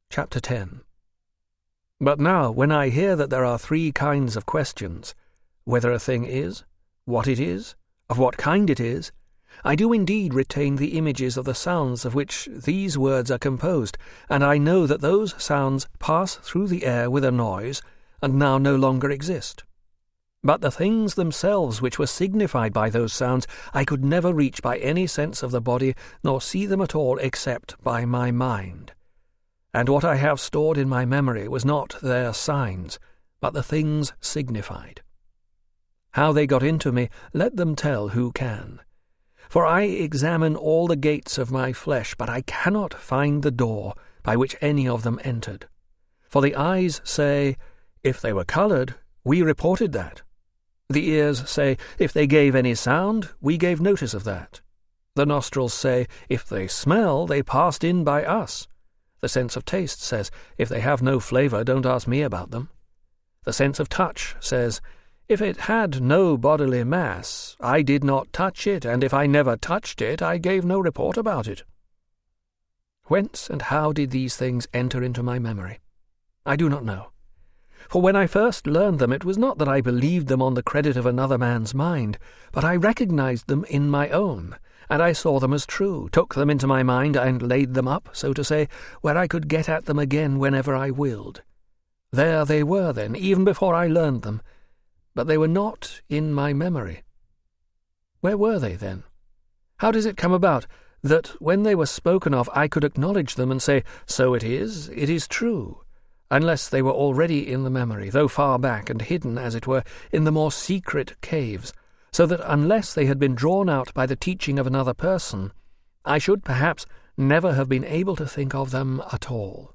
Chapter 10. But now, when I hear that there are 3 kinds of questions, whether a thing is, what it is, of what kind it is, I do indeed retain the images of the sounds of which these words are composed, and I know that those sounds pass through the air with a noise, and now no longer exist. But the things themselves which were signified by those sounds I could never reach by any sense of the body, nor see them at all except by my mind. And what I have stored in my memory was not their signs, but the things signified. How they got into me, let them tell who can. For I examine all the gates of my flesh, but I cannot find the door by which any of them entered. For the eyes say, if they were coloured, we reported that. The ears say, if they gave any sound, we gave notice of that. The nostrils say, if they smell, they passed in by us. The sense of taste says, if they have no flavour, don't ask me about them. The sense of touch says, if it had no bodily mass, I did not touch it, and if I never touched it, I gave no report about it. Whence and how did these things enter into my memory? I do not know. For when I first learned them, it was not that I believed them on the credit of another man's mind, but I recognized them in my own, and I saw them as true, took them into my mind, and laid them up, so to say, where I could get at them again whenever I willed. There they were then, even before I learned them, but they were not in my memory. Where were they then? How does it come about that when they were spoken of I could acknowledge them and say, so it is true, unless they were already in the memory, though far back and hidden, as it were, in the more secret caves, so that unless they had been drawn out by the teaching of another person, I should perhaps never have been able to think of them at all.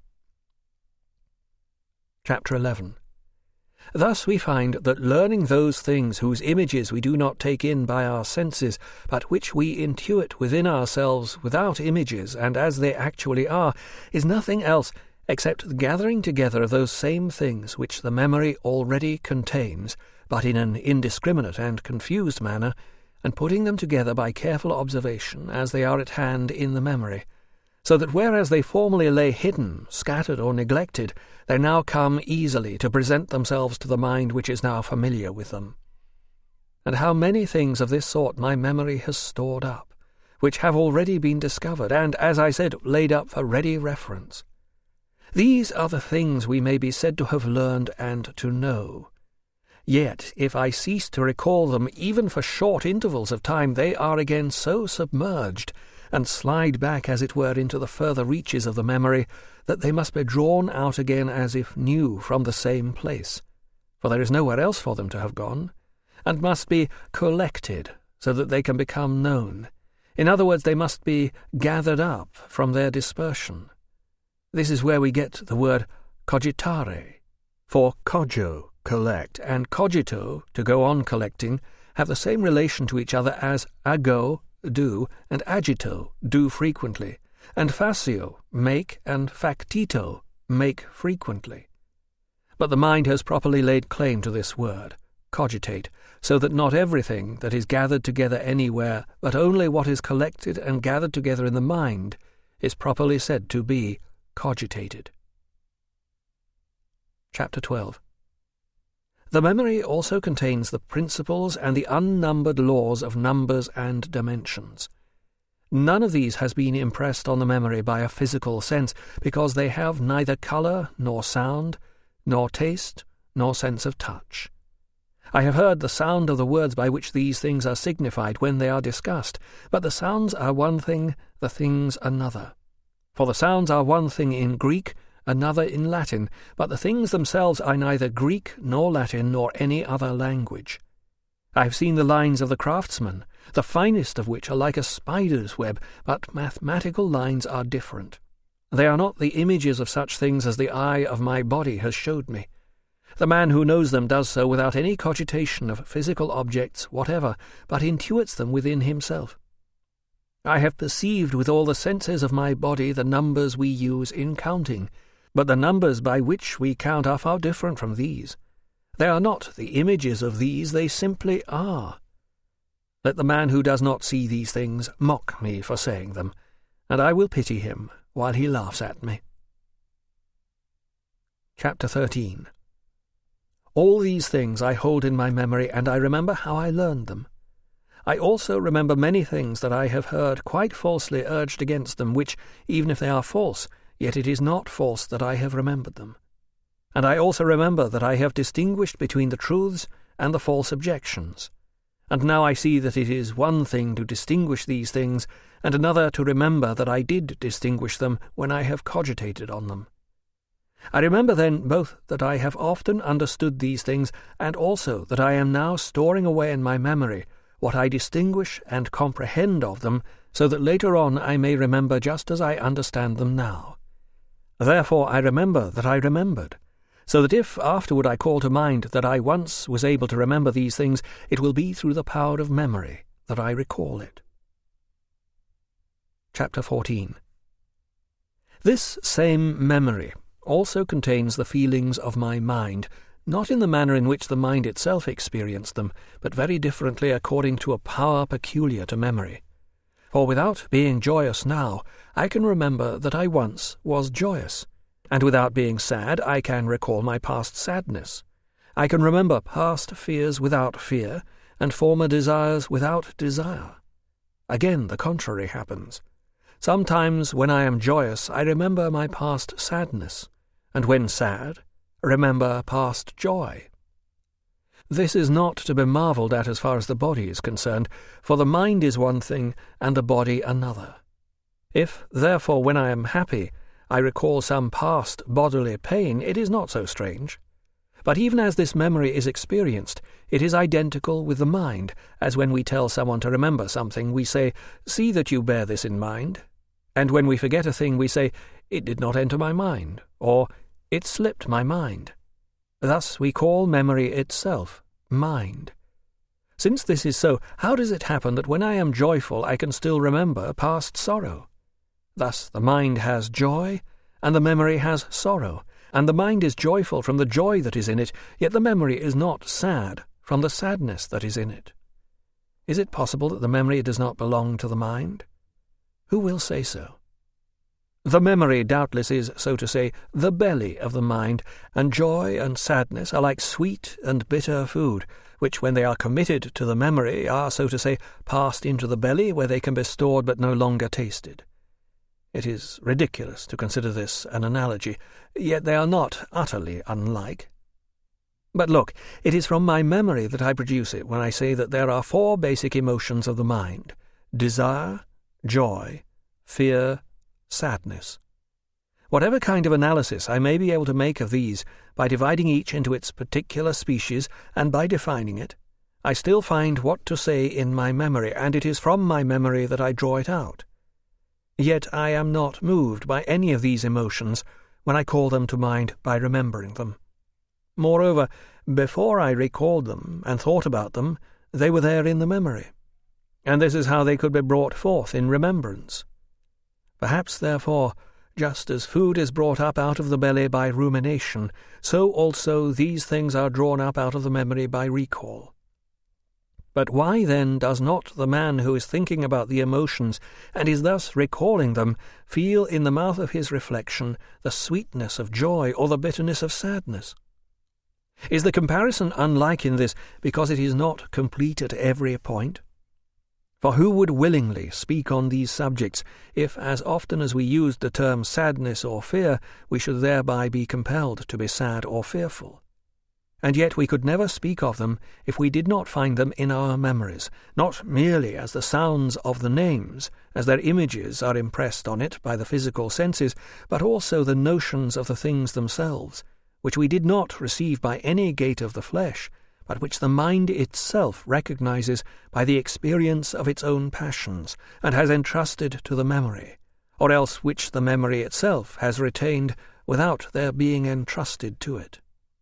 Chapter 11. Thus we find that learning those things whose images we do not take in by our senses, but which we intuit within ourselves without images and as they actually are, is nothing else except the gathering together of those same things which the memory already contains, but in an indiscriminate and confused manner, and putting them together by careful observation as they are at hand in the memory, so that whereas they formerly lay hidden, scattered, or neglected, they now come easily to present themselves to the mind which is now familiar with them. And how many things of this sort my memory has stored up, which have already been discovered, and, as I said, laid up for ready reference. These are the things we may be said to have learned and to know. Yet, if I cease to recall them even for short intervals of time, they are again so submerged, and slide back, as it were, into the further reaches of the memory, that they must be drawn out again as if new from the same place, for there is nowhere else for them to have gone, and must be collected so that they can become known. In other words, they must be gathered up from their dispersion. This is where we get the word cogitare, for cogio, collect, and cogito, to go on collecting, have the same relation to each other as ago, do, and agito, do frequently, and facio, make, and factito, make frequently. But the mind has properly laid claim to this word, cogitate, so that not everything that is gathered together anywhere, but only what is collected and gathered together in the mind, is properly said to be cogitated. Chapter 12. The memory also contains the principles and the unnumbered laws of numbers and dimensions. None of these has been impressed on the memory by a physical sense, because they have neither colour, nor sound, nor taste, nor sense of touch. I have heard the sound of the words by which these things are signified when they are discussed, but the sounds are one thing, the things another. For the sounds are one thing in Greek, another in Latin, but the things themselves are neither Greek nor Latin nor any other language. I have seen the lines of the craftsman, the finest of which are like a spider's web, but mathematical lines are different. They are not the images of such things as the eye of my body has showed me. The man who knows them does so without any cogitation of physical objects whatever, but intuits them within himself. I have perceived with all the senses of my body the numbers we use in counting, but the numbers by which we count are far different from these. They are not the images of these, they simply are. Let the man who does not see these things mock me for saying them, and I will pity him while he laughs at me. Chapter 13. All these things I hold in my memory, and I remember how I learned them. I also remember many things that I have heard quite falsely urged against them, which, even if they are false, yet it is not false that I have remembered them. And I also remember that I have distinguished between the truths and the false objections. And now I see that it is one thing to distinguish these things, and another to remember that I did distinguish them when I have cogitated on them. I remember then both that I have often understood these things, and also that I am now storing away in my memory what I distinguish and comprehend of them, so that later on I may remember just as I understand them now. Therefore I remember that I remembered, so that if afterward I call to mind that I once was able to remember these things, it will be through the power of memory that I recall it. Chapter 14. This same memory also contains the feelings of my mind, not in the manner in which the mind itself experienced them, but very differently according to a power peculiar to memory. For without being joyous now, I can remember that I once was joyous, and without being sad, I can recall my past sadness. I can remember past fears without fear, and former desires without desire. Again, the contrary happens. Sometimes when I am joyous, I remember my past sadness, and when sad, remember past joy. This is not to be marvelled at as far as the body is concerned, for the mind is one thing and the body another. If, therefore, when I am happy, I recall some past bodily pain, it is not so strange. But even as this memory is experienced, it is identical with the mind, as when we tell someone to remember something, we say, "See that you bear this in mind." And when we forget a thing, we say, "It did not enter my mind," or "It slipped my mind." Thus we call memory itself mind. Since this is so, how does it happen that when I am joyful I can still remember past sorrow? Thus the mind has joy, and the memory has sorrow, and the mind is joyful from the joy that is in it, yet the memory is not sad from the sadness that is in it. Is it possible that the memory does not belong to the mind? Who will say so? The memory doubtless is, so to say, the belly of the mind, and joy and sadness are like sweet and bitter food, which when they are committed to the memory are, so to say, passed into the belly, where they can be stored but no longer tasted. It is ridiculous to consider this an analogy, yet they are not utterly unlike. But look, it is from my memory that I produce it when I say that there are 4 basic emotions of the mind: desire, joy, fear, sadness. Whatever kind of analysis I may be able to make of these, by dividing each into its particular species and by defining it, I still find what to say in my memory, and it is from my memory that I draw it out. Yet I am not moved by any of these emotions when I call them to mind by remembering them. Moreover, before I recalled them and thought about them, they were there in the memory, and this is how they could be brought forth in remembrance. Perhaps, therefore, just as food is brought up out of the belly by rumination, so also these things are drawn up out of the memory by recall. But why, then, does not the man who is thinking about the emotions, and is thus recalling them, feel in the mouth of his reflection the sweetness of joy or the bitterness of sadness? Is the comparison unlike in this because it is not complete at every point? For who would willingly speak on these subjects, if as often as we used the term sadness or fear, we should thereby be compelled to be sad or fearful? And yet we could never speak of them if we did not find them in our memories, not merely as the sounds of the names, as their images are impressed on it by the physical senses, but also the notions of the things themselves, which we did not receive by any gate of the flesh, but which the mind itself recognizes by the experience of its own passions, and has entrusted to the memory, or else which the memory itself has retained without their being entrusted to it.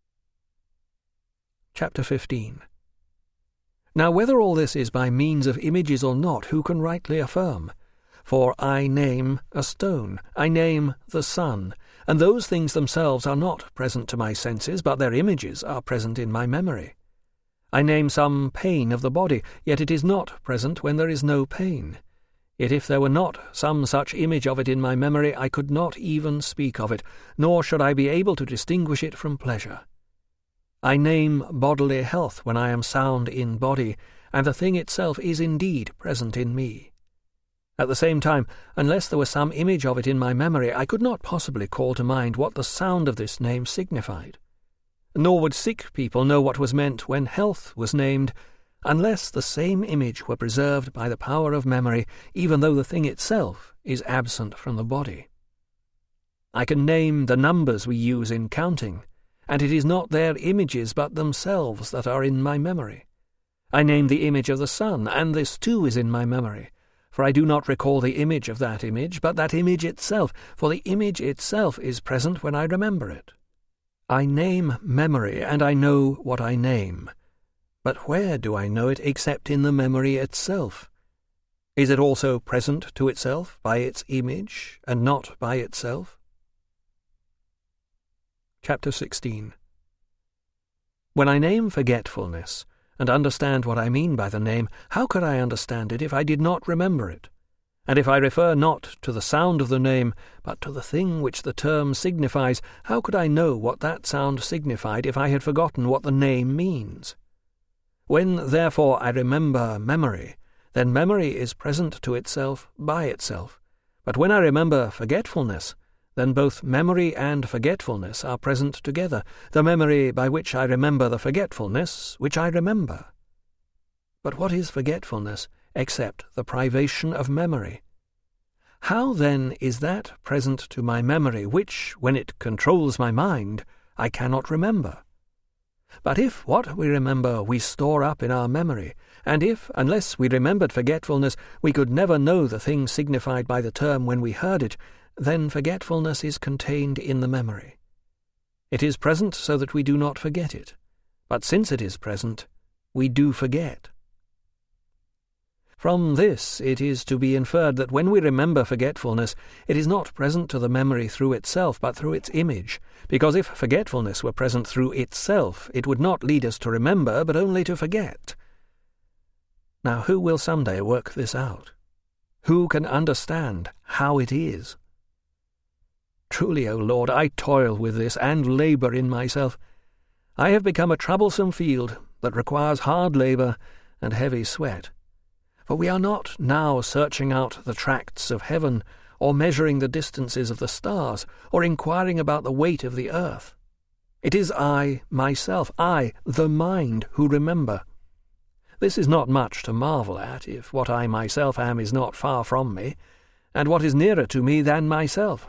Chapter 15. Now whether all this is by means of images or not, who can rightly affirm? For I name a stone, I name the sun, and those things themselves are not present to my senses, but their images are present in my memory. I name some pain of the body, yet it is not present when there is no pain. Yet if there were not some such image of it in my memory, I could not even speak of it, nor should I be able to distinguish it from pleasure. I name bodily health when I am sound in body, and the thing itself is indeed present in me. At the same time, unless there were some image of it in my memory, I could not possibly call to mind what the sound of this name signified. Nor would sick people know what was meant when health was named, unless the same image were preserved by the power of memory, even though the thing itself is absent from the body. I can name the numbers we use in counting, and it is not their images but themselves that are in my memory. I name the image of the sun, and this too is in my memory, for I do not recall the image of that image, but that image itself, for the image itself is present when I remember it. I name memory, and I know what I name. But where do I know it except in the memory itself? Is it also present to itself by its image, and not by itself? Chapter 16. When I name forgetfulness, and understand what I mean by the name, how could I understand it if I did not remember it? And if I refer not to the sound of the name, but to the thing which the term signifies, how could I know what that sound signified if I had forgotten what the name means? When, therefore, I remember memory, then memory is present to itself by itself. But when I remember forgetfulness, then both memory and forgetfulness are present together, the memory by which I remember the forgetfulness which I remember. But what is forgetfulness except the privation of memory? How, then, is that present to my memory which, when it controls my mind, I cannot remember? But if what we remember we store up in our memory, and if, unless we remembered forgetfulness, we could never know the thing signified by the term when we heard it, then forgetfulness is contained in the memory. It is present so that we do not forget it, but since it is present, we do forget. From this it is to be inferred that when we remember forgetfulness, it is not present to the memory through itself, but through its image, because if forgetfulness were present through itself, it would not lead us to remember, but only to forget. Now who will some day work this out? Who can understand how it is? Truly, O Lord, I toil with this and labour in myself. I have become a troublesome field that requires hard labour and heavy sweat. For we are not now searching out the tracts of heaven, or measuring the distances of the stars, or inquiring about the weight of the earth. It is I, myself, I, the mind, who remember. This is not much to marvel at, if what I myself am is not far from me, and what is nearer to me than myself.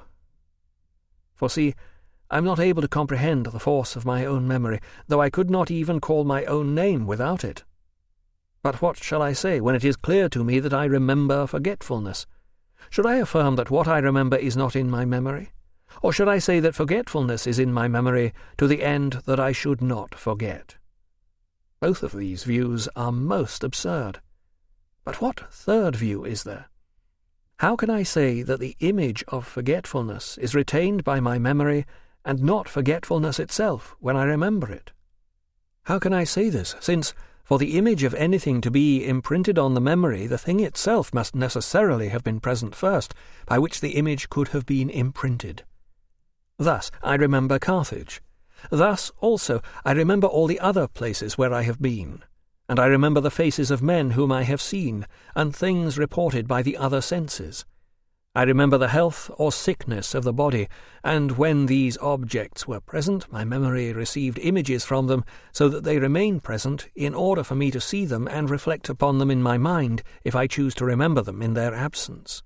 For see, I am not able to comprehend the force of my own memory, though I could not even call my own name without it. But what shall I say when it is clear to me that I remember forgetfulness? Should I affirm that what I remember is not in my memory? Or should I say that forgetfulness is in my memory to the end that I should not forget? Both of these views are most absurd. But what third view is there? How can I say that the image of forgetfulness is retained by my memory and not forgetfulness itself when I remember it? How can I say this, since, for the image of anything to be imprinted on the memory, the thing itself must necessarily have been present first, by which the image could have been imprinted? Thus I remember Carthage. Thus also I remember all the other places where I have been. And I remember the faces of men whom I have seen, and things reported by the other senses. I remember the health or sickness of the body, and when these objects were present, my memory received images from them, so that they remain present in order for me to see them and reflect upon them in my mind, if I choose to remember them in their absence.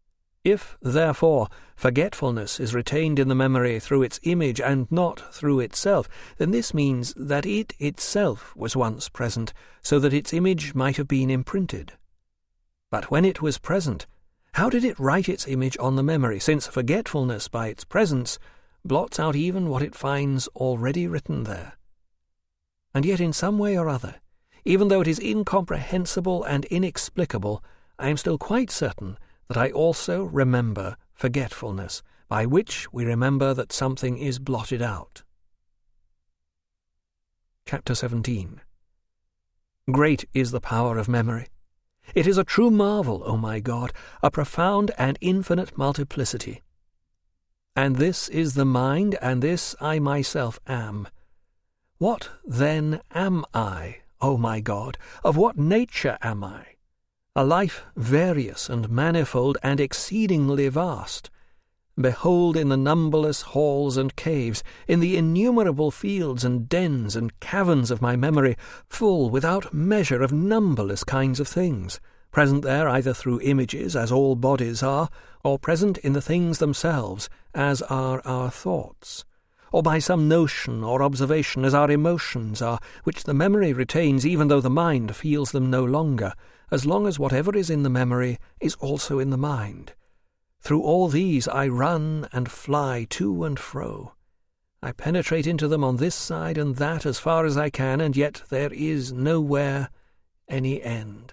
If, therefore, forgetfulness is retained in the memory through its image and not through itself, then this means that it itself was once present, so that its image might have been imprinted. But when it was present, how did it write its image on the memory, since forgetfulness by its presence blots out even what it finds already written there? And yet in some way or other, even though it is incomprehensible and inexplicable, I am still quite certain that I also remember forgetfulness, by which we remember that something is blotted out. Chapter 17. Great is the power of memory. It is a true marvel, O my God, a profound and infinite multiplicity. And this is the mind, and this I myself am. What, then, am I, O my God? Of what nature am I? A life various and manifold and exceedingly vast. Behold, in the numberless halls and caves, in the innumerable fields and dens and caverns of my memory, full without measure of numberless kinds of things, present there either through images, as all bodies are, or present in the things themselves, as are our thoughts, or by some notion or observation, as our emotions are, which the memory retains even though the mind feels them no longer, as long as whatever is in the memory is also in the mind. Through all these I run and fly to and fro. I penetrate into them on this side and that as far as I can, and yet there is nowhere any end.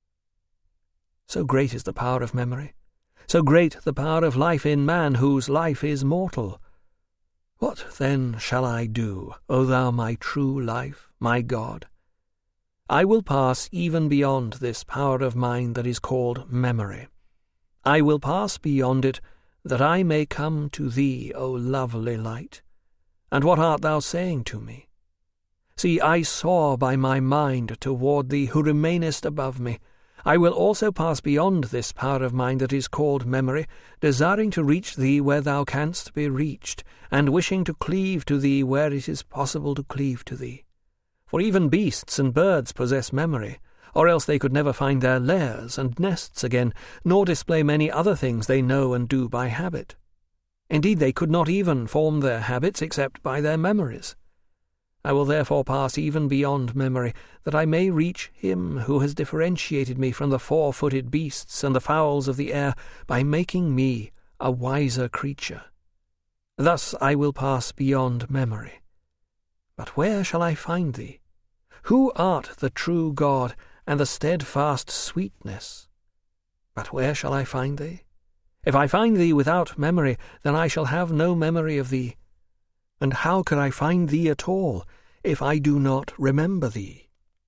So great is the power of memory, so great the power of life in man, whose life is mortal. What then shall I do, O thou my true life, my God? I will pass even beyond this power of mine that is called memory. I will pass beyond it, that I may come to thee, O lovely light. And what art thou saying to me? See, I soar by my mind toward thee, who remainest above me. I will also pass beyond this power of mine that is called memory, desiring to reach thee where thou canst be reached, and wishing to cleave to thee where it is possible to cleave to thee. For even beasts and birds possess memory, or else they could never find their lairs and nests again, nor display many other things they know and do by habit. Indeed, they could not even form their habits except by their memories. I will therefore pass even beyond memory, that I may reach him who has differentiated me from the four-footed beasts and the fowls of the air by making me a wiser creature. Thus I will pass beyond memory. But where shall I find thee? Who art the true God and the steadfast sweetness? But where shall I find thee? If I find thee without memory, then I shall have no memory of thee. And how could I find thee at all, if I do not remember thee?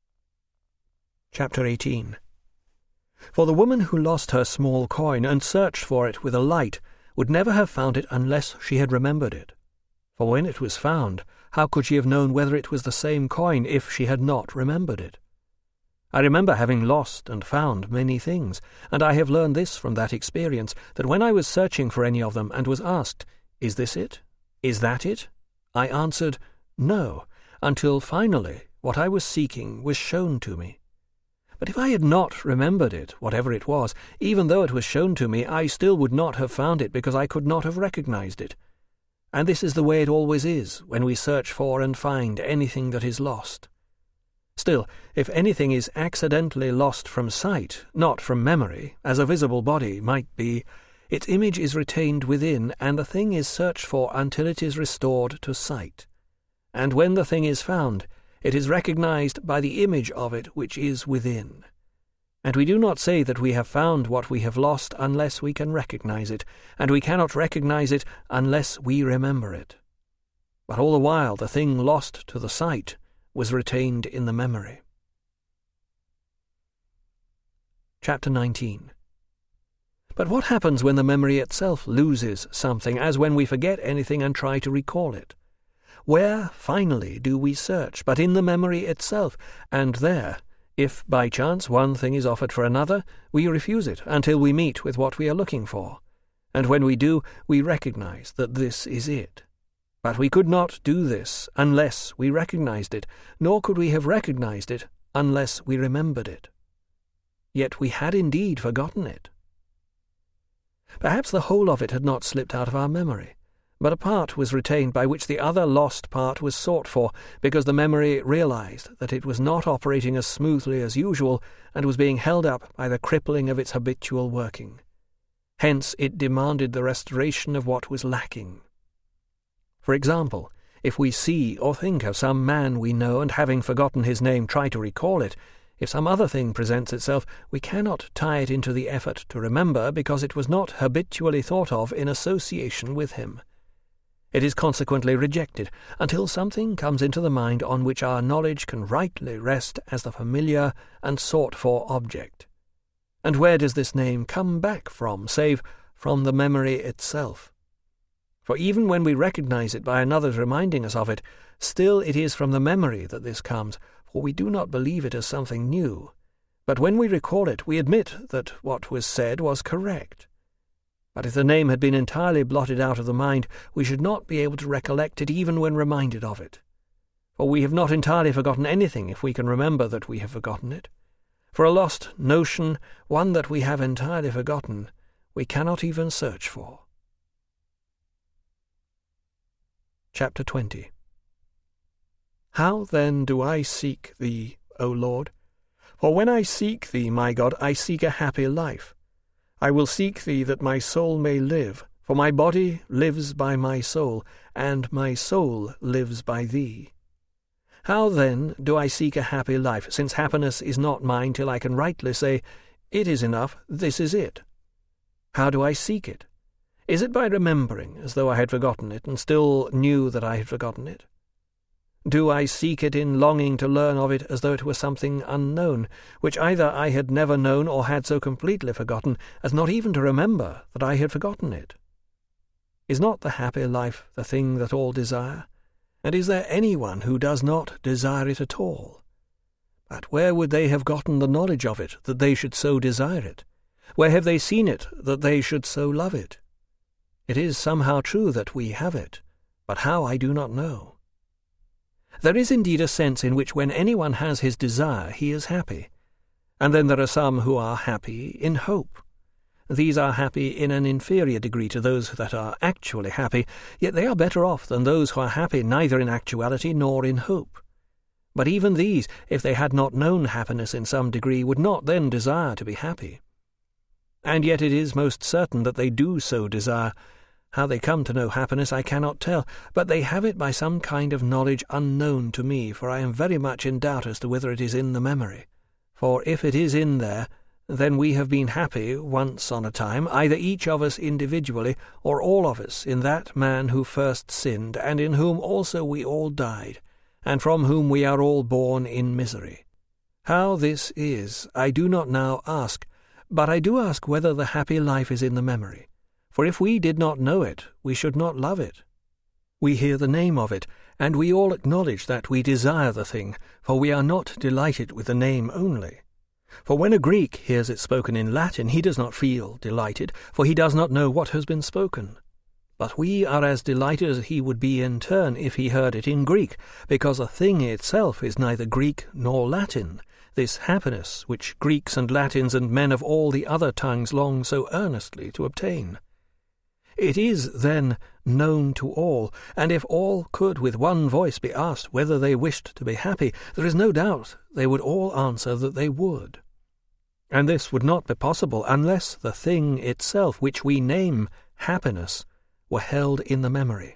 Chapter 18. For the woman who lost her small coin and searched for it with a light would never have found it unless she had remembered it. For when it was found, how could she have known whether it was the same coin if she had not remembered it? I remember having lost and found many things, and I have learned this from that experience, that when I was searching for any of them and was asked, "Is this it? Is that it?" I answered, "No," until finally what I was seeking was shown to me. But if I had not remembered it, whatever it was, even though it was shown to me, I still would not have found it because I could not have recognized it. And this is the way it always is when we search for and find anything that is lost. Still, if anything is accidentally lost from sight, not from memory, as a visible body might be, its image is retained within, and the thing is searched for until it is restored to sight. And when the thing is found, it is recognized by the image of it which is within. And we do not say that we have found what we have lost unless we can recognize it, and we cannot recognize it unless we remember it. But all the while the thing lost to the sight was retained in the memory. Chapter 19. But what happens when the memory itself loses something, as when we forget anything and try to recall it? Where, finally, do we search but in the memory itself? And there, if by chance one thing is offered for another, we refuse it until we meet with what we are looking for. And when we do, we recognize that this is it. But we could not do this unless we recognized it, nor could we have recognized it unless we remembered it. Yet we had indeed forgotten it. Perhaps the whole of it had not slipped out of our memory, but a part was retained by which the other lost part was sought for, because the memory realized that it was not operating as smoothly as usual and was being held up by the crippling of its habitual working. Hence it demanded the restoration of what was lacking. For example, if we see or think of some man we know and having forgotten his name try to recall it, if some other thing presents itself, we cannot tie it into the effort to remember because it was not habitually thought of in association with him. It is consequently rejected until something comes into the mind on which our knowledge can rightly rest as the familiar and sought-for object. And where does this name come back from, save from the memory itself? For even when we recognize it by another's reminding us of it, still it is from the memory that this comes, for we do not believe it as something new. But when we recall it, we admit that what was said was correct. But if the name had been entirely blotted out of the mind, we should not be able to recollect it even when reminded of it. For we have not entirely forgotten anything if we can remember that we have forgotten it. For a lost notion, one that we have entirely forgotten, we cannot even search for. Chapter 20. How then do I seek thee, O Lord? For when I seek thee, my God, I seek a happy life. I will seek thee that my soul may live, for my body lives by my soul, and my soul lives by thee. How then do I seek a happy life, since happiness is not mine till I can rightly say, it is enough, this is it? How do I seek it? Is it by remembering, as though I had forgotten it, and still knew that I had forgotten it? Do I seek it in longing to learn of it as though it were something unknown, which either I had never known or had so completely forgotten as not even to remember that I had forgotten it? Is not the happy life the thing that all desire? And is there anyone who does not desire it at all? But where would they have gotten the knowledge of it, that they should so desire it? Where have they seen it, that they should so love it? It is somehow true that we have it, but how I do not know. There is indeed a sense in which when anyone has his desire, he is happy. And then there are some who are happy in hope. These are happy in an inferior degree to those that are actually happy, yet they are better off than those who are happy neither in actuality nor in hope. But even these, if they had not known happiness in some degree, would not then desire to be happy. And yet it is most certain that they do so desire. How they come to know happiness I cannot tell, but they have it by some kind of knowledge unknown to me, for I am very much in doubt as to whether it is in the memory. For if it is in there, then we have been happy once on a time, either each of us individually, or all of us in that man who first sinned, and in whom also we all died, and from whom we are all born in misery. How this is, I do not now ask, but I do ask whether the happy life is in the memory. For if we did not know it, we should not love it. We hear the name of it, and we all acknowledge that we desire the thing, for we are not delighted with the name only. For when a Greek hears it spoken in Latin, he does not feel delighted, for he does not know what has been spoken. But we are as delighted as he would be in turn if he heard it in Greek, because the thing itself is neither Greek nor Latin, this happiness which Greeks and Latins and men of all the other tongues long so earnestly to obtain. It is, then, known to all, and if all could with one voice be asked whether they wished to be happy, there is no doubt they would all answer that they would. And this would not be possible unless the thing itself, which we name happiness, were held in the memory.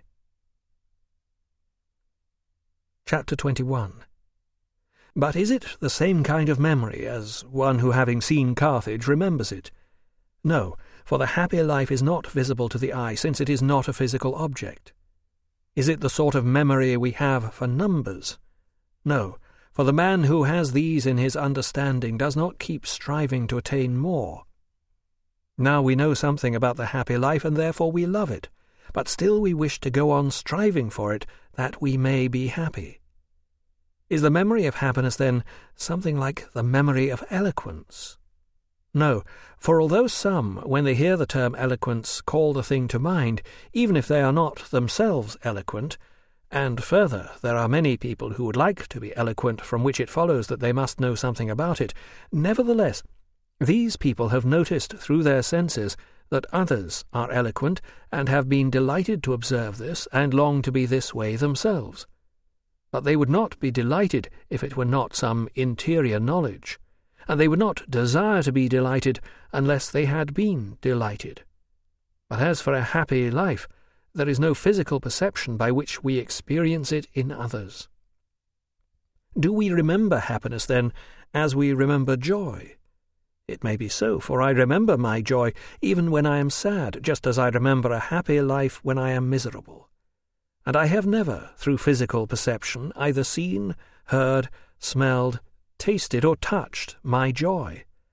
Chapter 21. But is it the same kind of memory as one who, having seen Carthage, remembers it? No, for the happy life is not visible to the eye, since it is not a physical object. Is it the sort of memory we have for numbers? No, for the man who has these in his understanding does not keep striving to attain more. Now we know something about the happy life, and therefore we love it, but still we wish to go on striving for it, that we may be happy. Is the memory of happiness, then, something like the memory of eloquence? No, for although some, when they hear the term eloquence, call the thing to mind, even if they are not themselves eloquent, and further, there are many people who would like to be eloquent, from which it follows that they must know something about it, nevertheless, these people have noticed through their senses that others are eloquent, and have been delighted to observe this, and long to be this way themselves. But they would not be delighted if it were not some interior knowledge, and they would not desire to be delighted unless they had been delighted. But as for a happy life, there is no physical perception by which we experience it in others. Do we remember happiness, then, as we remember joy? It may be so, for I remember my joy even when I am sad, just as I remember a happy life when I am miserable. And I have never, through physical perception, either seen, heard, smelled, tasted, or touched my joy.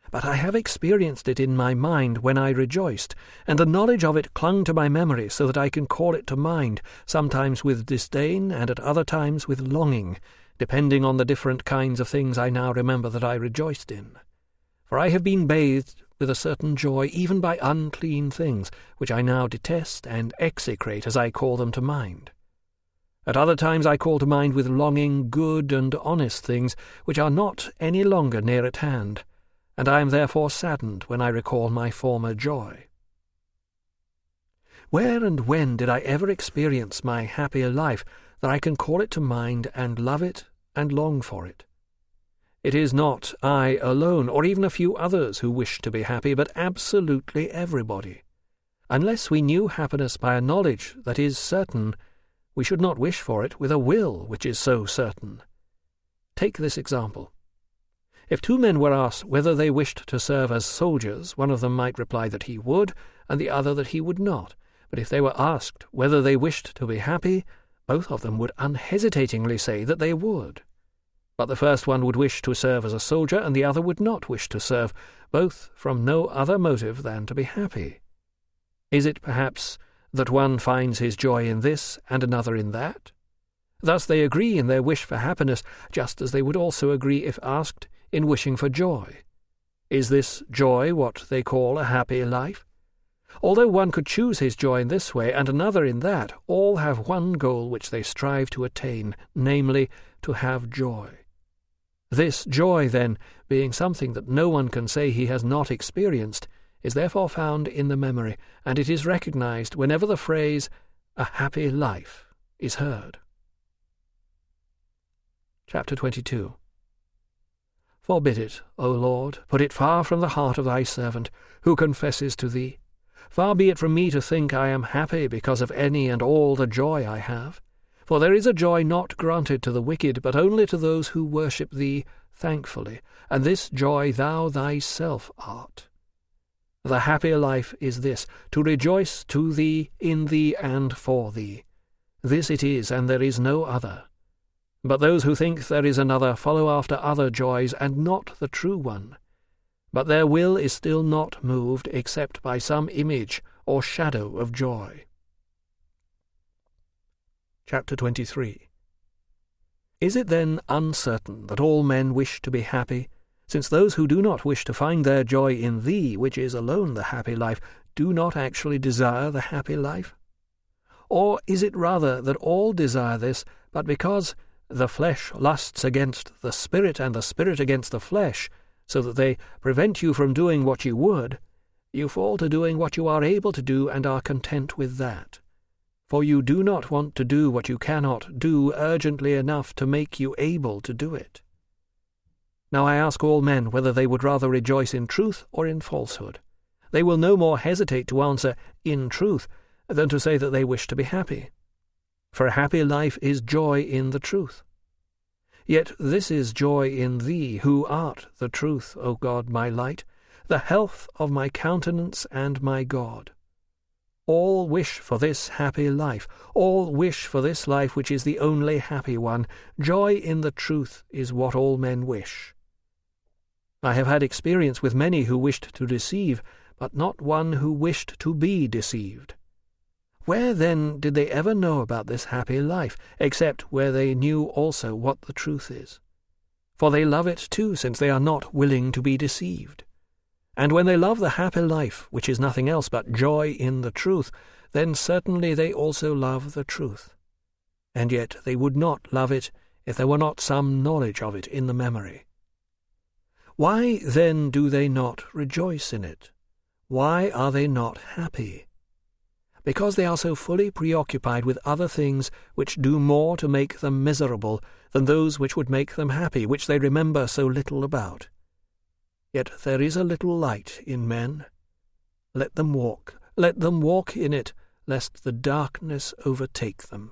But I have experienced it in my mind when I rejoiced, and the knowledge of it clung to my memory so that I can call it to mind, sometimes with disdain and at other times with longing, depending on the different kinds of things I now remember that I rejoiced in. For I have been bathed with a certain joy even by unclean things, which I now detest and execrate as I call them to mind. At other times I call to mind with longing good and honest things, which are not any longer near at hand, and I am therefore saddened when I recall my former joy. Where and when did I ever experience my happier life, that I can call it to mind and love it and long for it? It is not I alone, or even a few others who wish to be happy, but absolutely everybody. Unless we knew happiness by a knowledge that is certain, we should not wish for it with a will which is so certain. Take this example. If two men were asked whether they wished to serve as soldiers, one of them might reply that he would, and the other that he would not. But if they were asked whether they wished to be happy, both of them would unhesitatingly say that they would. But the first one would wish to serve as a soldier, and the other would not wish to serve, both from no other motive than to be happy. Is it perhaps that one finds his joy in this and another in that? Thus they agree in their wish for happiness, just as they would also agree, if asked, in wishing for joy. Is this joy what they call a happy life? Although one could choose his joy in this way and another in that, all have one goal which they strive to attain, namely, to have joy. This joy, then, being something that no one can say he has not experienced, is therefore found in the memory, and it is recognized whenever the phrase, "a happy life," is heard. Chapter 22. Forbid it, O Lord, put it far from the heart of thy servant, who confesses to thee. Far be it from me to think I am happy because of any and all the joy I have. For there is a joy not granted to the wicked, but only to those who worship thee thankfully, and this joy thou thyself art. The happy life is this, to rejoice to thee, in thee, and for thee. This it is, and there is no other. But those who think there is another follow after other joys, and not the true one. But their will is still not moved, except by some image or shadow of joy. Chapter 23. Is it then uncertain that all men wish to be happy, since those who do not wish to find their joy in thee, which is alone the happy life, do not actually desire the happy life? Or is it rather that all desire this, but because the flesh lusts against the spirit and the spirit against the flesh, so that they prevent you from doing what you would, you fall to doing what you are able to do and are content with that? For you do not want to do what you cannot do urgently enough to make you able to do it. Now I ask all men whether they would rather rejoice in truth or in falsehood. They will no more hesitate to answer, in truth, than to say that they wish to be happy. For a happy life is joy in the truth. Yet this is joy in thee, who art the truth, O God, my light, the health of my countenance and my God. All wish for this happy life, all wish for this life which is the only happy one. Joy in the truth is what all men wish. I have had experience with many who wished to deceive, but not one who wished to be deceived. Where then did they ever know about this happy life, except where they knew also what the truth is? For they love it too, since they are not willing to be deceived. And when they love the happy life, which is nothing else but joy in the truth, then certainly they also love the truth. And yet they would not love it if there were not some knowledge of it in the memory. Why then do they not rejoice in it? Why are they not happy? Because they are so fully preoccupied with other things which do more to make them miserable than those which would make them happy, which they remember so little about. Yet there is a little light in men. Let them walk in it, lest the darkness overtake them.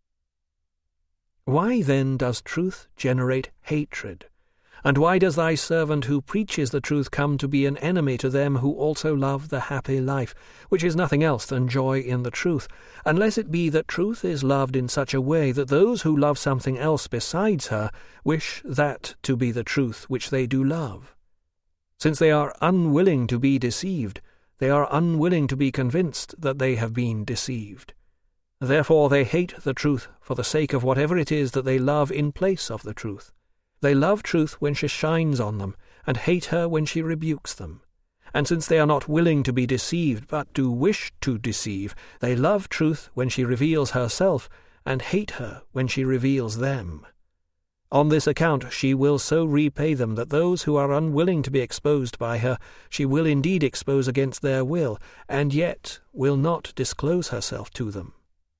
Why then does truth generate hatred? And why does thy servant who preaches the truth come to be an enemy to them who also love the happy life, which is nothing else than joy in the truth, unless it be that truth is loved in such a way that those who love something else besides her wish that to be the truth which they do love? Since they are unwilling to be deceived, they are unwilling to be convinced that they have been deceived. Therefore they hate the truth for the sake of whatever it is that they love in place of the truth. They love truth when she shines on them, and hate her when she rebukes them. And since they are not willing to be deceived, but do wish to deceive, they love truth when she reveals herself, and hate her when she reveals them. On this account she will so repay them that those who are unwilling to be exposed by her she will indeed expose against their will, and yet will not disclose herself to them.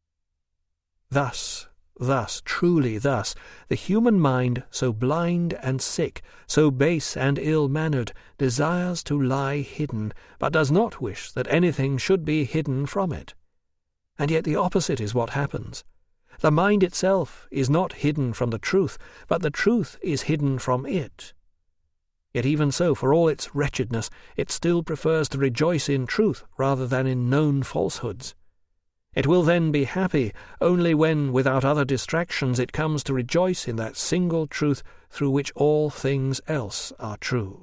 Thus, truly thus, the human mind, so blind and sick, so base and ill-mannered, desires to lie hidden, but does not wish that anything should be hidden from it. And yet the opposite is what happens. The mind itself is not hidden from the truth, but the truth is hidden from it. Yet even so, for all its wretchedness, it still prefers to rejoice in truth rather than in known falsehoods. It will then be happy only when, without other distractions, it comes to rejoice in that single truth through which all things else are true.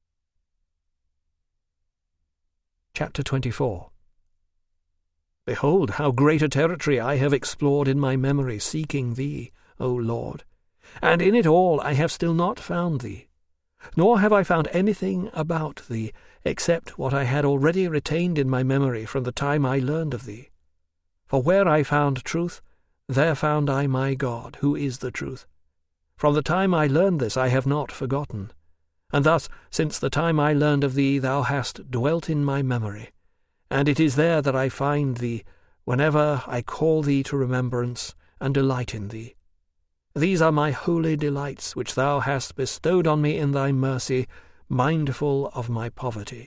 Chapter 24. Behold, how great a territory I have explored in my memory, seeking thee, O Lord, and in it all I have still not found thee. Nor have I found anything about thee, except what I had already retained in my memory from the time I learned of thee. For where I found truth, there found I my God, who is the truth. From the time I learned this I have not forgotten. And thus, since the time I learned of thee, thou hast dwelt in my memory. And it is there that I find thee, whenever I call thee to remembrance, and delight in thee. These are my holy delights, which thou hast bestowed on me in thy mercy, mindful of my poverty.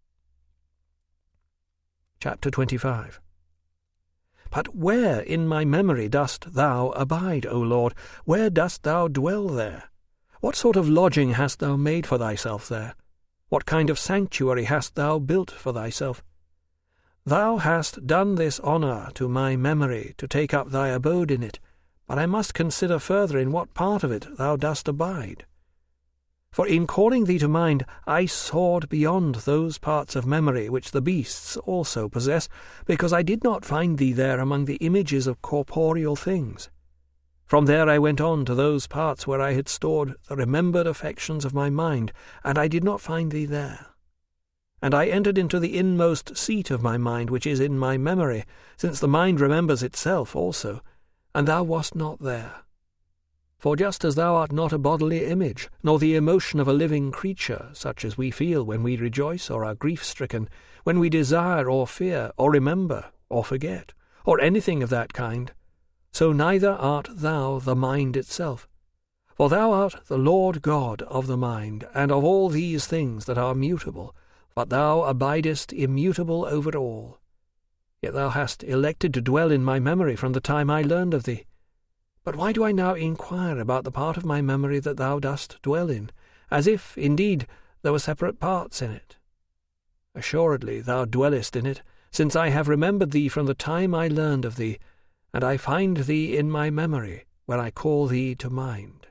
Chapter 25. But where in my memory dost thou abide, O Lord? Where dost thou dwell there? What sort of lodging hast thou made for thyself there? What kind of sanctuary hast thou built for thyself? Thou hast done this honour to my memory, to take up thy abode in it, but I must consider further in what part of it thou dost abide. For in calling thee to mind, I soared beyond those parts of memory which the beasts also possess, because I did not find thee there among the images of corporeal things. From there I went on to those parts where I had stored the remembered affections of my mind, and I did not find thee there. And I entered into the inmost seat of my mind, which is in my memory, since the mind remembers itself also, and thou wast not there. For just as thou art not a bodily image, nor the emotion of a living creature, such as we feel when we rejoice or are grief-stricken, when we desire or fear, or remember, or forget, or anything of that kind, so neither art thou the mind itself. For thou art the Lord God of the mind, and of all these things that are mutable, but thou abidest immutable over all. Yet thou hast elected to dwell in my memory from the time I learned of thee. But why do I now inquire about the part of my memory that thou dost dwell in, as if, indeed, there were separate parts in it? Assuredly thou dwellest in it, since I have remembered thee from the time I learned of thee, and I find thee in my memory, when I call thee to mind.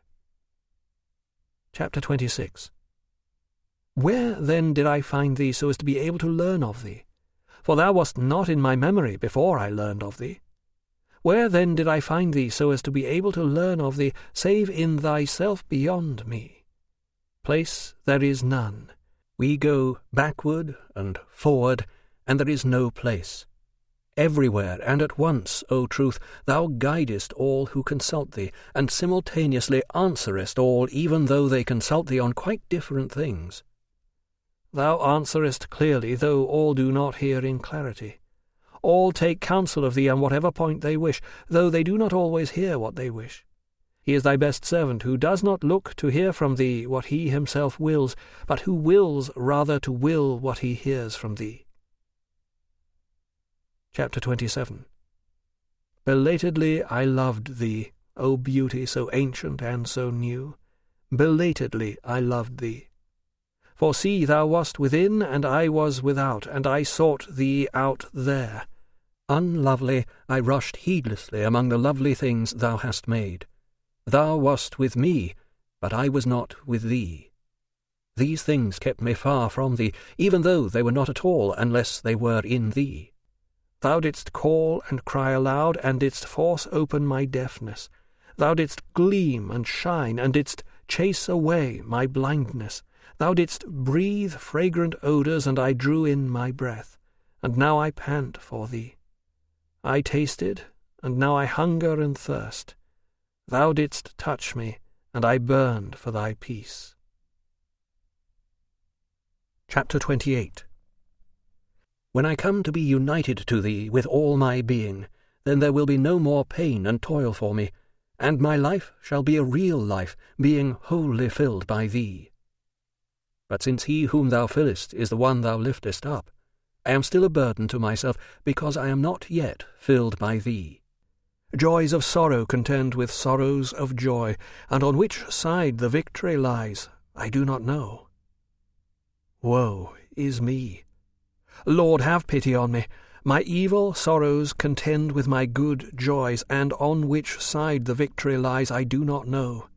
Chapter 26. Where then did I find thee so as to be able to learn of thee? For thou wast not in my memory before I learned of thee. Where then did I find thee so as to be able to learn of thee, save in thyself beyond me? Place there is none. We go backward and forward, and there is no place. Everywhere and at once, O Truth, thou guidest all who consult thee, and simultaneously answerest all, even though they consult thee on quite different things. Thou answerest clearly, though all do not hear in clarity. All take counsel of thee on whatever point they wish, though they do not always hear what they wish. He is thy best servant, who does not look to hear from thee what he himself wills, but who wills rather to will what he hears from thee. Chapter 27. Belatedly I loved thee, O beauty so ancient and so new. Belatedly I loved thee. For see, thou wast within, and I was without, and I sought thee out there. Unlovely, I rushed heedlessly among the lovely things thou hast made. Thou wast with me, but I was not with thee. These things kept me far from thee, even though they were not at all, unless they were in thee. Thou didst call and cry aloud, and didst force open my deafness. Thou didst gleam and shine, and didst chase away my blindness. Thou didst breathe fragrant odours, and I drew in my breath. And now I pant for thee. I tasted, and now I hunger and thirst. Thou didst touch me, and I burned for thy peace. Chapter 28. When I come to be united to thee with all my being, then there will be no more pain and toil for me, and my life shall be a real life, being wholly filled by thee. But since he whom thou fillest is the one thou liftest up, I am still a burden to myself, because I am not yet filled by thee. Joys of sorrow contend with sorrows of joy, and on which side the victory lies, I do not know. Woe is me! Lord, have pity on me. My evil sorrows contend with my good joys, and on which side the victory lies, I do not know.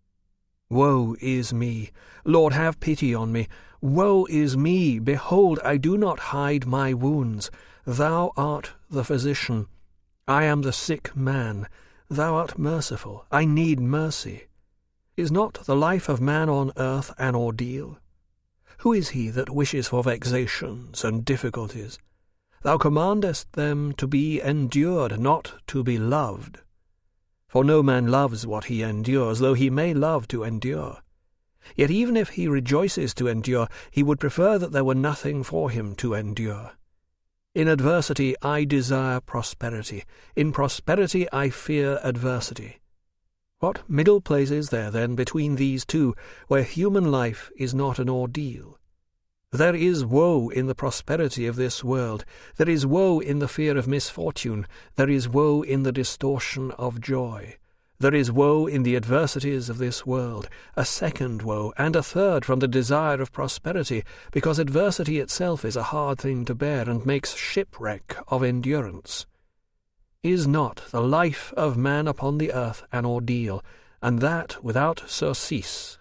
Woe is me! Lord, have pity on me. Woe is me! Behold, I do not hide my wounds. Thou art the physician. I am the sick man. Thou art merciful. I need mercy. Is not the life of man on earth an ordeal? Who is he that wishes for vexations and difficulties? Thou commandest them to be endured, not to be loved. For no man loves what he endures, though he may love to endure. Yet even if he rejoices to endure, he would prefer that there were nothing for him to endure. In adversity I desire prosperity. In prosperity I fear adversity. What middle place is there, then, between these two, where human life is not an ordeal? There is woe in the prosperity of this world. There is woe in the fear of misfortune. There is woe in the distortion of joy. There is woe in the adversities of this world, a second woe, and a third from the desire of prosperity, because adversity itself is a hard thing to bear, and makes shipwreck of endurance. Is not the life of man upon the earth an ordeal, and that without surcease?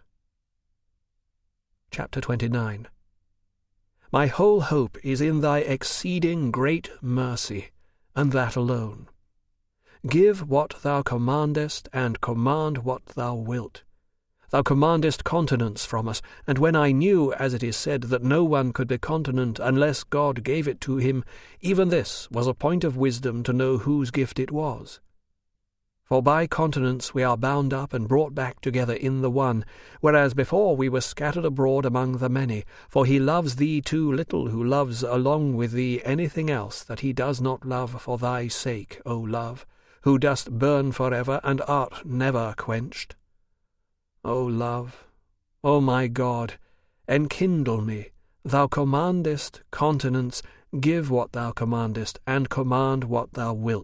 Chapter 29. My whole hope is in thy exceeding great mercy, and that alone. Give what thou commandest, and command what thou wilt. Thou commandest continence from us, and when I knew, as it is said, that no one could be continent unless God gave it to him, even this was a point of wisdom to know whose gift it was. For by continence we are bound up and brought back together in the one, whereas before we were scattered abroad among the many. For he loves thee too little who loves along with thee anything else that he does not love for thy sake, O love, who dost burn forever and art never quenched. O love, O my God, enkindle me. Thou commandest continence, give what thou commandest, and command what thou wilt.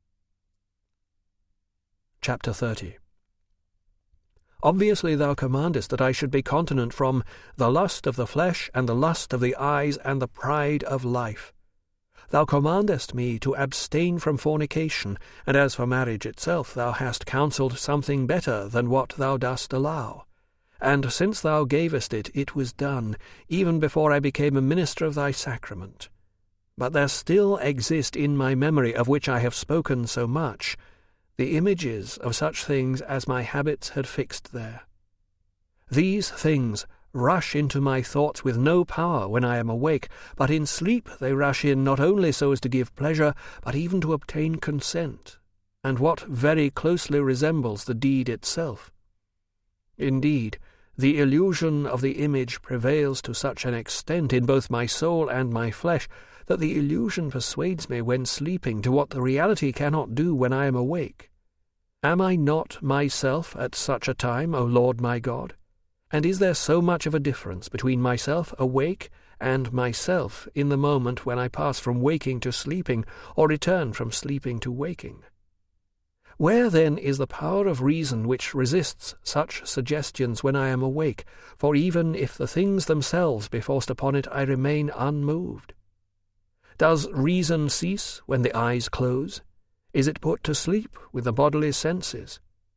Chapter 30. Obviously thou commandest that I should be continent from the lust of the flesh, and the lust of the eyes, and the pride of life. Thou commandest me to abstain from fornication, and as for marriage itself thou hast counselled something better than what thou dost allow. And since thou gavest it, it was done, even before I became a minister of thy sacrament. But there still exist in my memory, of which I have spoken so much, the images of such things as my habits had fixed there. These things rush into my thoughts with no power when I am awake, but in sleep they rush in not only so as to give pleasure, but even to obtain consent, and what very closely resembles the deed itself. Indeed, the illusion of the image prevails to such an extent in both my soul and my flesh, that the illusion persuades me when sleeping to what the reality cannot do when I am awake. Am I not myself at such a time, O Lord my God? And is there so much of a difference between myself awake and myself in the moment when I pass from waking to sleeping, or return from sleeping to waking? Where then is the power of reason which resists such suggestions when I am awake? For even if the things themselves be forced upon it, I remain unmoved. Does reason cease when the eyes close? Is it put to sleep with the bodily senses?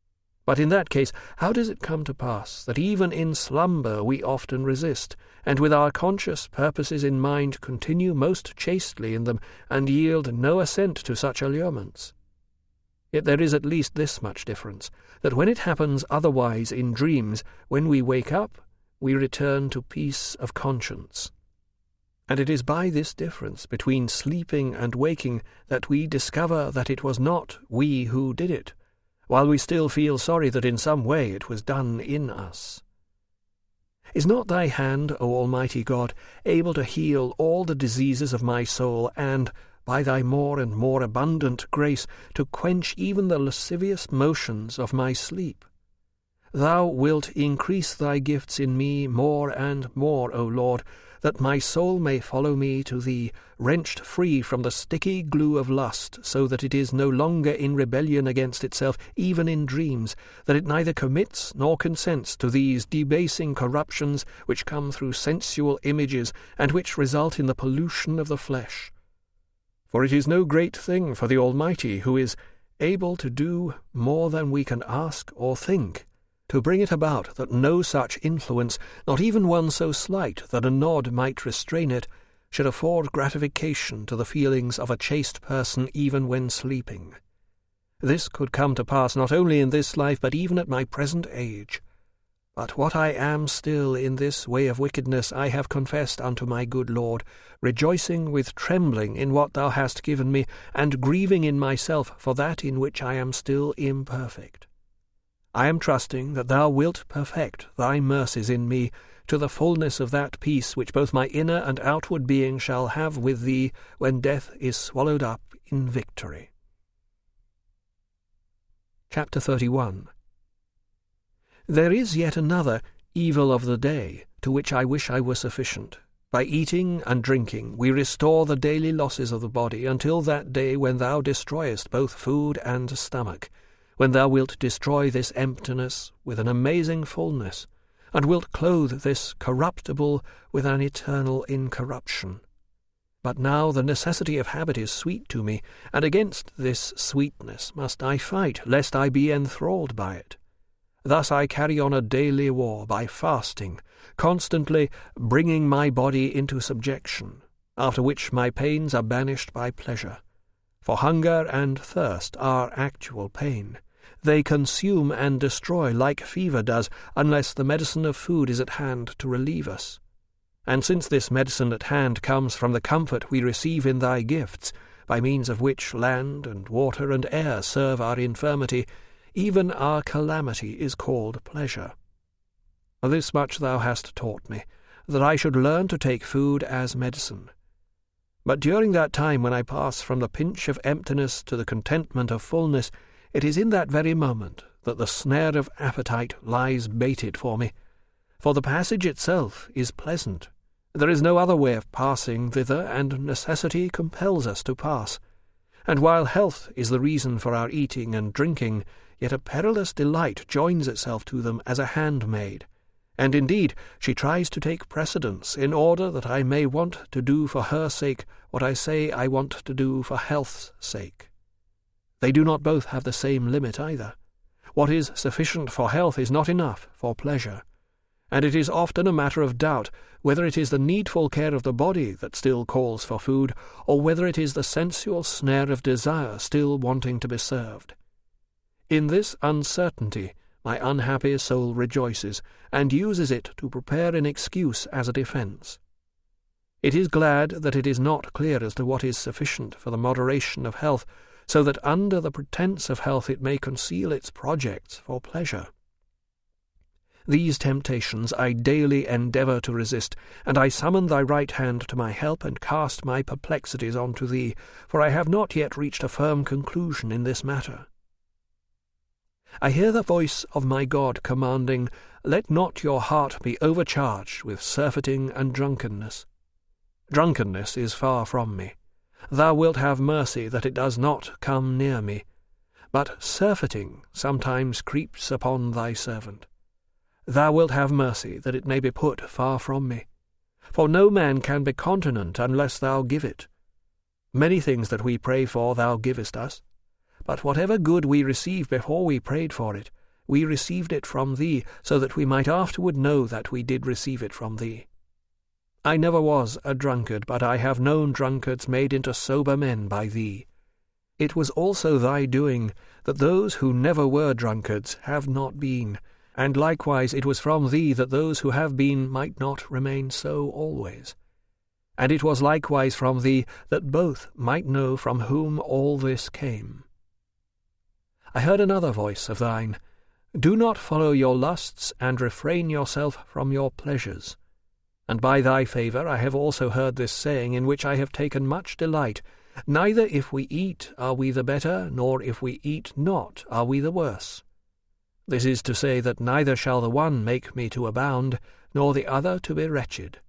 But in that case, how does it come to pass that even in slumber we often resist, and with our conscious purposes in mind continue most chastely in them, and yield no assent to such allurements? Yet there is at least this much difference, that when it happens otherwise in dreams, when we wake up, we return to peace of conscience. And it is by this difference between sleeping and waking that we discover that it was not we who did it, while we still feel sorry that in some way it was done in us. Is not thy hand, O Almighty God, able to heal all the diseases of my soul, and, by thy more and more abundant grace, to quench even the lascivious motions of my sleep? Thou wilt increase thy gifts in me more and more, O Lord, that my soul may follow me to thee, wrenched free from the sticky glue of lust, so that it is no longer in rebellion against itself, even in dreams, that it neither commits nor consents to these debasing corruptions which come through sensual images, and which result in the pollution of the flesh. For it is no great thing for the Almighty, who is able to do more than we can ask or think, to bring it about that no such influence, not even one so slight that a nod might restrain it, should afford gratification to the feelings of a chaste person even when sleeping. This could come to pass not only in this life, but even at my present age. But what I am still in this way of wickedness I have confessed unto my good Lord, rejoicing with trembling in what thou hast given me, and grieving in myself for that in which I am still imperfect. I am trusting that thou wilt perfect thy mercies in me, to the fullness of that peace which both my inner and outward being shall have with thee when death is swallowed up in victory. Chapter 31. There is yet another evil of the day, to which I wish I were sufficient. By eating and drinking we restore the daily losses of the body until that day when thou destroyest both food and stomach, when thou wilt destroy this emptiness with an amazing fullness, and wilt clothe this corruptible with an eternal incorruption. But now the necessity of habit is sweet to me, and against this sweetness must I fight, lest I be enthralled by it. Thus I carry on a daily war by fasting, constantly bringing my body into subjection, after which my pains are banished by pleasure. For hunger and thirst are actual pain. They consume and destroy like fever does, unless the medicine of food is at hand to relieve us. And since this medicine at hand comes from the comfort we receive in thy gifts, by means of which land and water and air serve our infirmity, even our calamity is called pleasure. This much thou hast taught me, that I should learn to take food as medicine. But during that time when I pass from the pinch of emptiness to the contentment of fullness, it is in that very moment that the snare of appetite lies baited for me. For the passage itself is pleasant. There is no other way of passing thither, and necessity compels us to pass. And while health is the reason for our eating and drinking, yet a perilous delight joins itself to them as a handmaid. And indeed she tries to take precedence, in order that I may want to do for her sake what I say I want to do for health's sake. They do not both have the same limit either. What is sufficient for health is not enough for pleasure, and it is often a matter of doubt whether it is the needful care of the body that still calls for food, or whether it is the sensual snare of desire still wanting to be served. In this uncertainty my unhappy soul rejoices, and uses it to prepare an excuse as a defence. It is glad that it is not clear as to what is sufficient for the moderation of health, so that under the pretence of health it may conceal its projects for pleasure. These temptations I daily endeavour to resist, and I summon thy right hand to my help and cast my perplexities unto thee, for I have not yet reached a firm conclusion in this matter. I hear the voice of my God commanding, Let not your heart be overcharged with surfeiting and drunkenness. Drunkenness is far from me. Thou wilt have mercy that it does not come near me. But surfeiting sometimes creeps upon thy servant. Thou wilt have mercy that it may be put far from me. For no man can be continent unless thou give it. Many things that we pray for thou givest us. But whatever good we receive before we prayed for it, we received it from thee, so that we might afterward know that we did receive it from thee. I never was a drunkard, but I have known drunkards made into sober men by thee. It was also thy doing that those who never were drunkards have not been, and likewise it was from thee that those who have been might not remain so always. And it was likewise from thee that both might know from whom all this came. I heard another voice of thine, Do not follow your lusts, and refrain yourself from your pleasures. And by thy favour I have also heard this saying, in which I have taken much delight, Neither if we eat are we the better, nor if we eat not are we the worse. This is to say that neither shall the one make me to abound, nor the other to be wretched.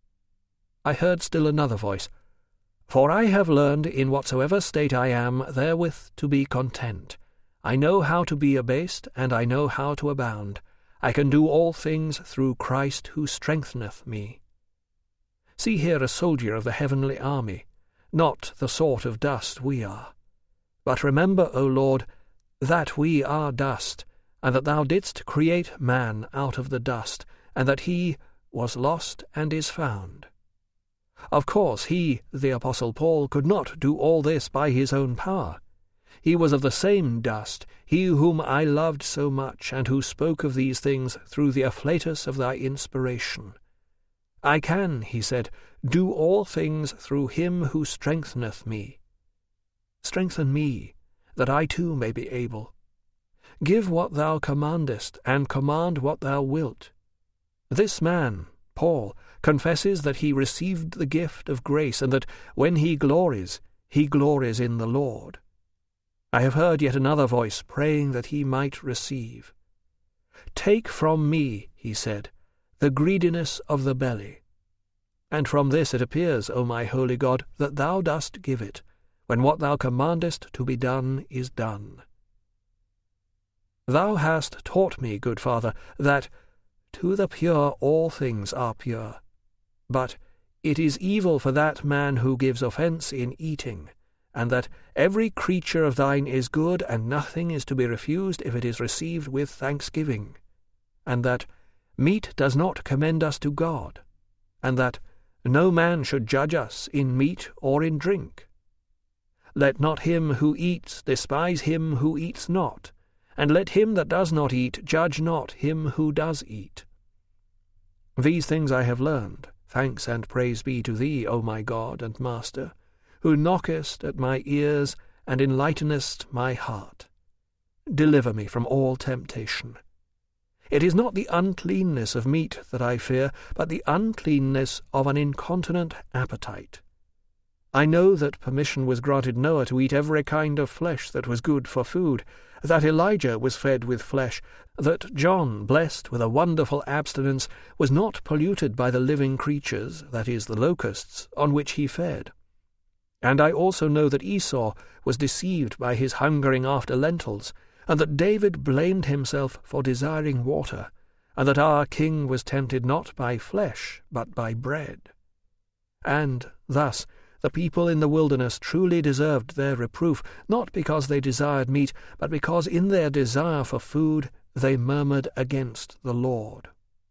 I heard still another voice, For I have learned in whatsoever state I am therewith to be content. I know how to be abased, and I know how to abound. I can do all things through Christ who strengtheneth me. See here a soldier of the heavenly army, not the sort of dust we are. But remember, O Lord, that we are dust, and that thou didst create man out of the dust, and that he was lost and is found. Of course he, the Apostle Paul, could not do all this by his own power. He was of the same dust, he whom I loved so much, and who spoke of these things through the afflatus of thy inspiration. I can, he said, do all things through him who strengtheneth me. Strengthen me, that I too may be able. Give what thou commandest, and command what thou wilt. This man, Paul, confesses that he received the gift of grace, and that when he glories in the Lord. I have heard yet another voice praying that he might receive. Take from me, he said, the greediness of the belly. And from this it appears, O my holy God, that thou dost give it, when what thou commandest to be done is done. Thou hast taught me, good Father, that to the pure all things are pure, but it is evil for that man who gives offence in eating, and that every creature of thine is good, and nothing is to be refused if it is received with thanksgiving, and that meat does not commend us to God, and that no man should judge us in meat or in drink. Let not him who eats despise him who eats not, and let him that does not eat judge not him who does eat. These things I have learned, thanks and praise be to thee, O my God and Master, who knockest at my ears and enlightenest my heart. Deliver me from all temptation. It is not the uncleanness of meat that I fear, but the uncleanness of an incontinent appetite. I know that permission was granted Noah to eat every kind of flesh that was good for food, that Elijah was fed with flesh, that John, blessed with a wonderful abstinence, was not polluted by the living creatures, that is, the locusts, on which he fed. And I also know that Esau was deceived by his hungering after lentils, and that David blamed himself for desiring water, and that our king was tempted not by flesh, but by bread. And thus the people in the wilderness truly deserved their reproof, not because they desired meat, but because in their desire for food they murmured against the Lord.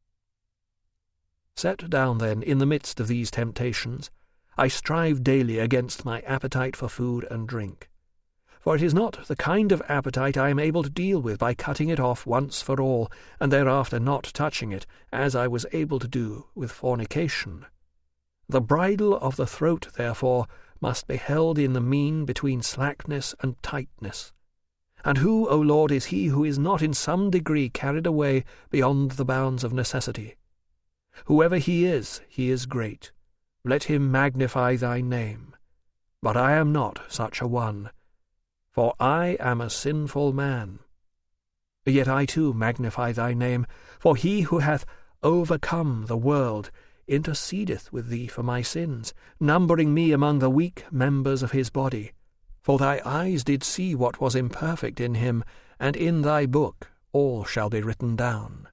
Set down, then, in the midst of these temptations, I strive daily against my appetite for food and drink. For it is not the kind of appetite I am able to deal with by cutting it off once for all, and thereafter not touching it, as I was able to do with fornication. The bridle of the throat, therefore, must be held in the mean between slackness and tightness. And who, O Lord, is he who is not in some degree carried away beyond the bounds of necessity? Whoever he is great. Let him magnify thy name. But I am not such a one, for I am a sinful man. Yet I too magnify thy name, for he who hath overcome the world intercedeth with thee for my sins, numbering me among the weak members of his body. For thy eyes did see what was imperfect in him, and in thy book all shall be written down.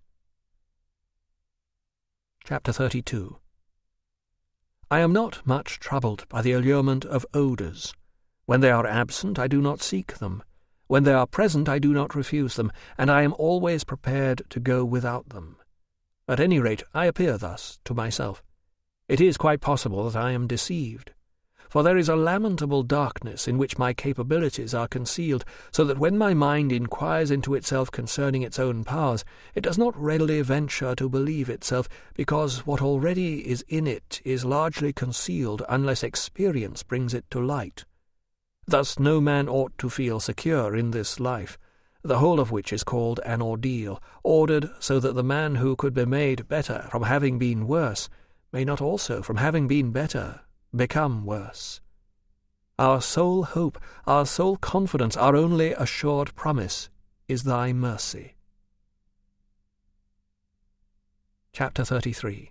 Chapter 32. I am not much troubled by the allurement of odours. When they are absent, I do not seek them. When they are present I do not refuse them, and I am always prepared to go without them. At any rate, I appear thus to myself. It is quite possible that I am deceived, for there is a lamentable darkness in which my capabilities are concealed, so that when my mind inquires into itself concerning its own powers, it does not readily venture to believe itself, because what already is in it is largely concealed unless experience brings it to light. Thus no man ought to feel secure in this life, the whole of which is called an ordeal, ordered so that the man who could be made better from having been worse may not also, from having been better, become worse. Our sole hope, our sole confidence, our only assured promise is thy mercy. Chapter 33.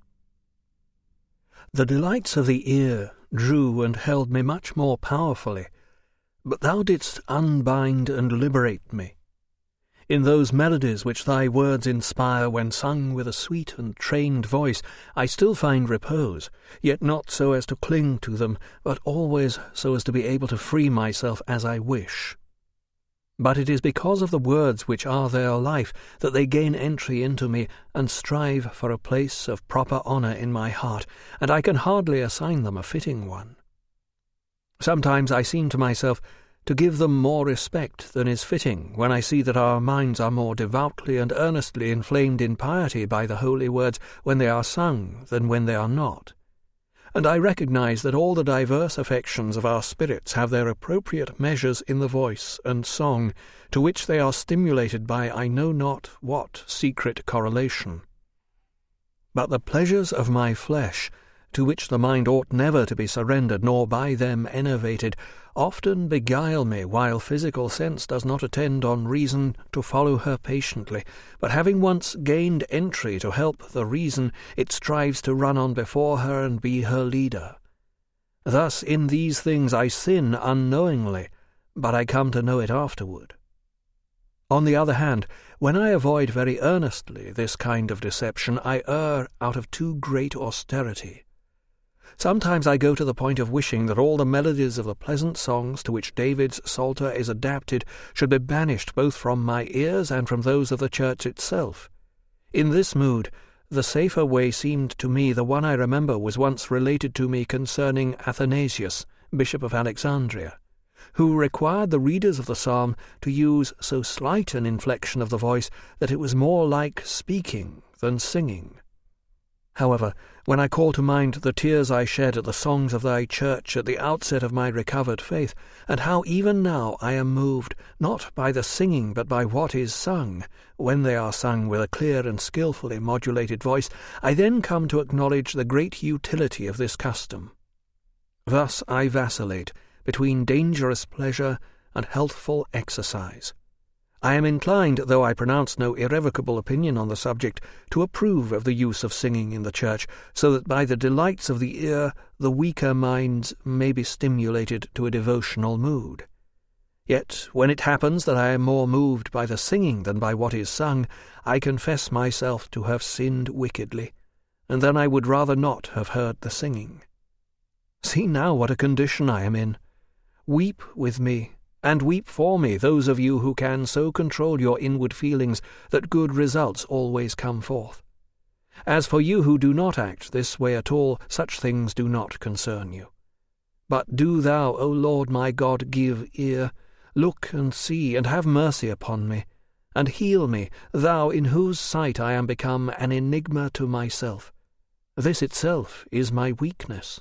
The delights of the ear drew and held me much more powerfully, but thou didst unbind and liberate me. In those melodies which thy words inspire when sung with a sweet and trained voice, I still find repose, yet not so as to cling to them, but always so as to be able to free myself as I wish. But it is because of the words which are their life that they gain entry into me and strive for a place of proper honour in my heart, and I can hardly assign them a fitting one. Sometimes I seem to myself to give them more respect than is fitting, when I see that our minds are more devoutly and earnestly inflamed in piety by the holy words when they are sung than when they are not. And I recognize that all the diverse affections of our spirits have their appropriate measures in the voice and song, to which they are stimulated by I know not what secret correlation. But the pleasures of my flesh, to which the mind ought never to be surrendered, nor by them enervated, often beguile me, while physical sense does not attend on reason to follow her patiently, but having once gained entry to help the reason, it strives to run on before her and be her leader. Thus in these things I sin unknowingly, but I come to know it afterward. On the other hand, when I avoid very earnestly this kind of deception, I err out of too great austerity. Sometimes I go to the point of wishing that all the melodies of the pleasant songs to which David's Psalter is adapted should be banished both from my ears and from those of the church itself. In this mood, the safer way seemed to me the one I remember was once related to me concerning Athanasius, Bishop of Alexandria, who required the readers of the psalm to use so slight an inflection of the voice that it was more like speaking than singing. However, when I call to mind the tears I shed at the songs of thy church at the outset of my recovered faith, and how even now I am moved, not by the singing but by what is sung, when they are sung with a clear and skilfully modulated voice, I then come to acknowledge the great utility of this custom. Thus I vacillate between dangerous pleasure and healthful exercise. I am inclined, though I pronounce no irrevocable opinion on the subject, to approve of the use of singing in the church, so that by the delights of the ear the weaker minds may be stimulated to a devotional mood. Yet, when it happens that I am more moved by the singing than by what is sung, I confess myself to have sinned wickedly, and then I would rather not have heard the singing. See now what a condition I am in. Weep with me, and weep for me, those of you who can so control your inward feelings that good results always come forth. As for you who do not act this way at all, such things do not concern you. But do thou, O Lord my God, give ear, look and see, and have mercy upon me, and heal me, thou in whose sight I am become an enigma to myself. This itself is my weakness.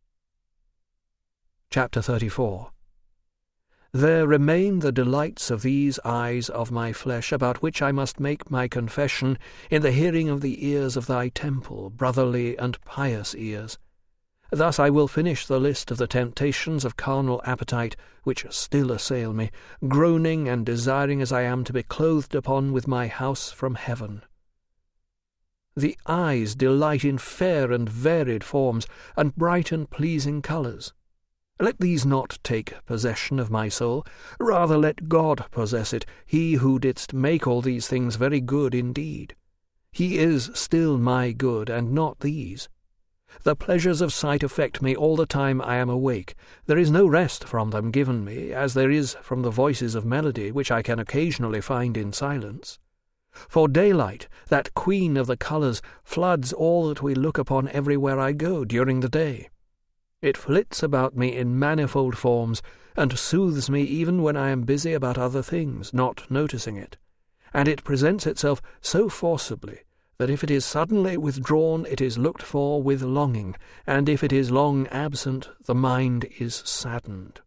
Chapter 34. There remain the delights of these eyes of my flesh, about which I must make my confession in the hearing of the ears of thy temple, brotherly and pious ears. Thus I will finish the list of the temptations of carnal appetite which still assail me, groaning and desiring as I am to be clothed upon with my house from heaven. The eyes delight in fair and varied forms, and bright and pleasing colours. Let these not take possession of my soul, rather let God possess it, he who didst make all these things very good indeed. He is still my good, and not these. The pleasures of sight affect me all the time I am awake. There is no rest from them given me, as there is from the voices of melody, which I can occasionally find in silence. For daylight, that queen of the colours, floods all that we look upon everywhere I go during the day. It flits about me in manifold forms, and soothes me even when I am busy about other things, not noticing it. And it presents itself so forcibly that if it is suddenly withdrawn, it is looked for with longing, and if it is long absent, the mind is saddened.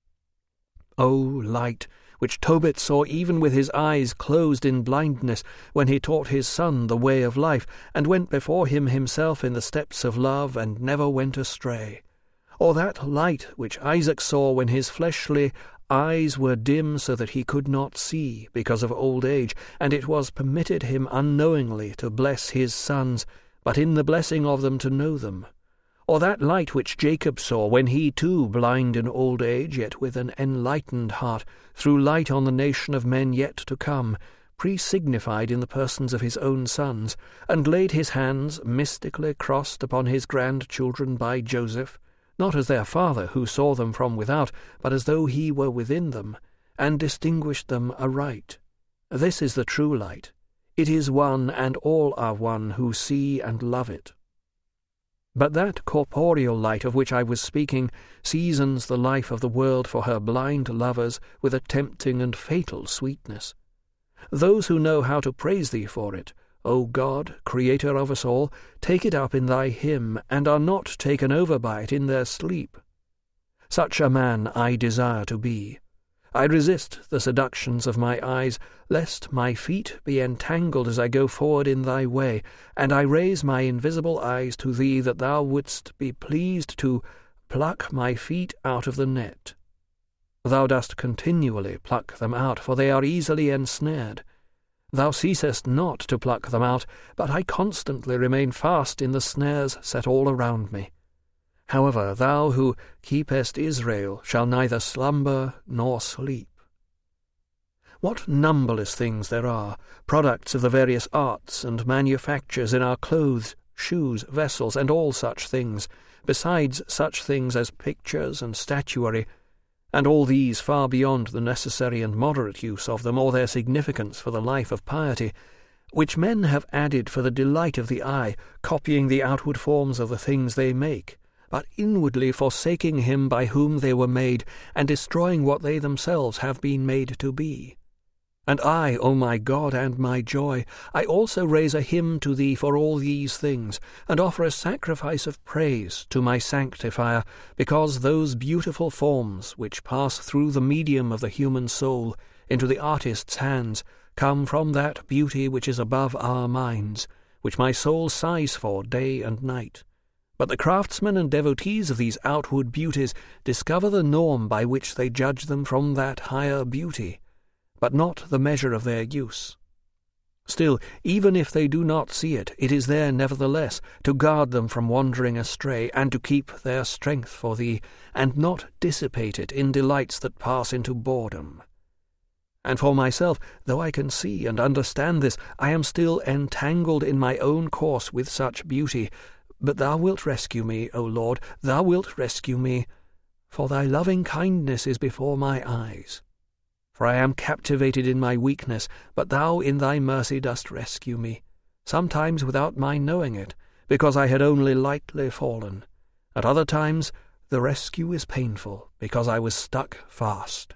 O light, which Tobit saw even with his eyes closed in blindness, when he taught his son the way of life, and went before him himself in the steps of love, and never went astray. Or that light which Isaac saw when his fleshly eyes were dim so that he could not see because of old age, and it was permitted him unknowingly to bless his sons, but in the blessing of them to know them. Or that light which Jacob saw when he too, blind in old age, yet with an enlightened heart, threw light on the nation of men yet to come, pre-signified in the persons of his own sons, and laid his hands, mystically crossed upon his grandchildren by Joseph, not as their father, who saw them from without, but as though he were within them, and distinguished them aright. This is the true light. It is one, and all are one who see and love it. But that corporeal light of which I was speaking seasons the life of the world for her blind lovers with a tempting and fatal sweetness. Those who know how to praise thee for it, O God, Creator of us all, take it up in thy hymn, and are not taken over by it in their sleep. Such a man I desire to be. I resist the seductions of my eyes, lest my feet be entangled as I go forward in thy way, and I raise my invisible eyes to thee, that thou wouldst be pleased to pluck my feet out of the net. Thou dost continually pluck them out, for they are easily ensnared. Thou ceasest not to pluck them out, but I constantly remain fast in the snares set all around me. However, thou who keepest Israel shall neither slumber nor sleep. What numberless things there are, products of the various arts and manufactures in our clothes, shoes, vessels, and all such things, besides such things as pictures and statuary, and all these far beyond the necessary and moderate use of them, or their significance for the life of piety, which men have added for the delight of the eye, copying the outward forms of the things they make, but inwardly forsaking him by whom they were made, and destroying what they themselves have been made to be. And I, O my God and my joy, I also raise a hymn to thee for all these things, and offer a sacrifice of praise to my sanctifier, because those beautiful forms which pass through the medium of the human soul into the artist's hands come from that beauty which is above our minds, which my soul sighs for day and night. But the craftsmen and devotees of these outward beauties discover the norm by which they judge them from that higher beauty, but not the measure of their use. Still, even if they do not see it, it is there nevertheless, to guard them from wandering astray, and to keep their strength for thee, and not dissipate it in delights that pass into boredom. And for myself, though I can see and understand this, I am still entangled in my own course with such beauty. But thou wilt rescue me, O Lord, thou wilt rescue me, for thy loving kindness is before my eyes. For I am captivated in my weakness, but thou in thy mercy dost rescue me, sometimes without my knowing it, because I had only lightly fallen. At other times the rescue is painful, because I was stuck fast.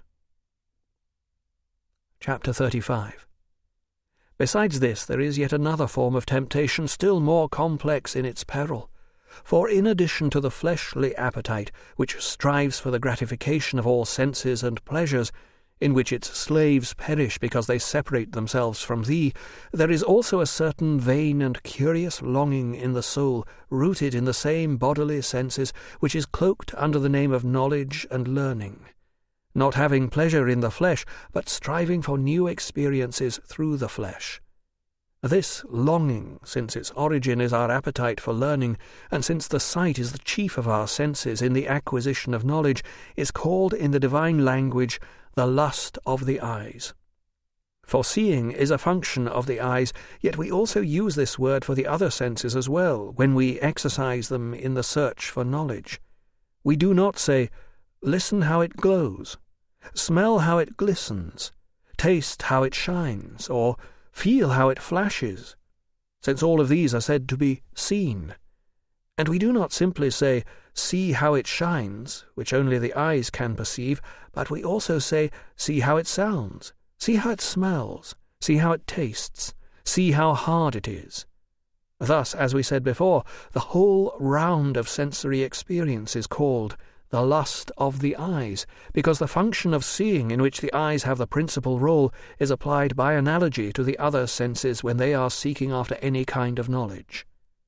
Chapter 35. Besides this, there is yet another form of temptation still more complex in its peril. For in addition to the fleshly appetite, which strives for the gratification of all senses and pleasures, in which its slaves perish because they separate themselves from thee, there is also a certain vain and curious longing in the soul, rooted in the same bodily senses, which is cloaked under the name of knowledge and learning, not having pleasure in the flesh, but striving for new experiences through the flesh. This longing, since its origin is our appetite for learning, and since the sight is the chief of our senses in the acquisition of knowledge, is called in the divine language the lust of the eyes. For seeing is a function of the eyes, yet we also use this word for the other senses as well, when we exercise them in the search for knowledge. We do not say, "Listen how it glows," "Smell how it glistens," "Taste how it shines," or "Feel how it flashes," since all of these are said to be seen. And we do not simply say, "See how it shines," which only the eyes can perceive, but we also say, "See how it sounds, see how it smells, see how it tastes, see how hard it is." Thus, as we said before, the whole round of sensory experience is called the lust of the eyes, because the function of seeing, in which the eyes have the principal role, is applied by analogy to the other senses when they are seeking after any kind of knowledge.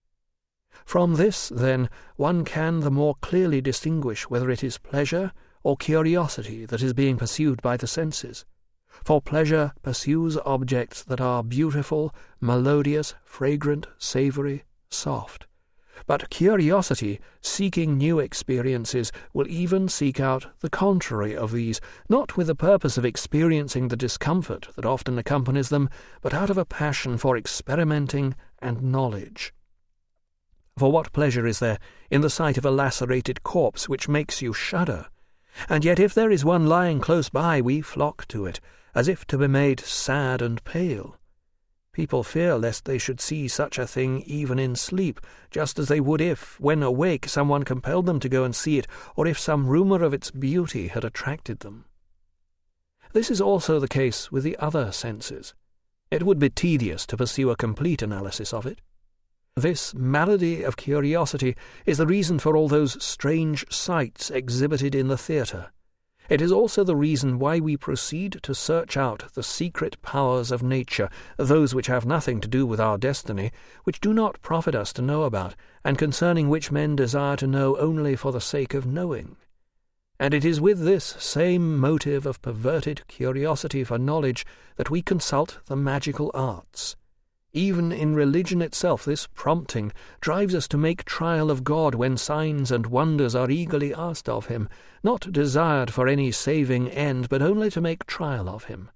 From this, then, one can the more clearly distinguish whether it is pleasure or curiosity that is being pursued by the senses. For pleasure pursues objects that are beautiful, melodious, fragrant, savoury, soft. But curiosity, seeking new experiences, will even seek out the contrary of these, not with the purpose of experiencing the discomfort that often accompanies them, but out of a passion for experimenting and knowledge. For what pleasure is there in the sight of a lacerated corpse which makes you shudder? And yet if there is one lying close by, we flock to it, as if to be made sad and pale. People fear lest they should see such a thing even in sleep, just as they would if, when awake, someone compelled them to go and see it, or if some rumour of its beauty had attracted them. This is also the case with the other senses. It would be tedious to pursue a complete analysis of it. This malady of curiosity is the reason for all those strange sights exhibited in the theatre. It is also the reason why we proceed to search out the secret powers of nature, those which have nothing to do with our destiny, which do not profit us to know about, and concerning which men desire to know only for the sake of knowing. And it is with this same motive of perverted curiosity for knowledge that we consult the magical arts. Even in religion itself this prompting drives us to make trial of God when signs and wonders are eagerly asked of him, not desired for any saving end, but only to make trial of him.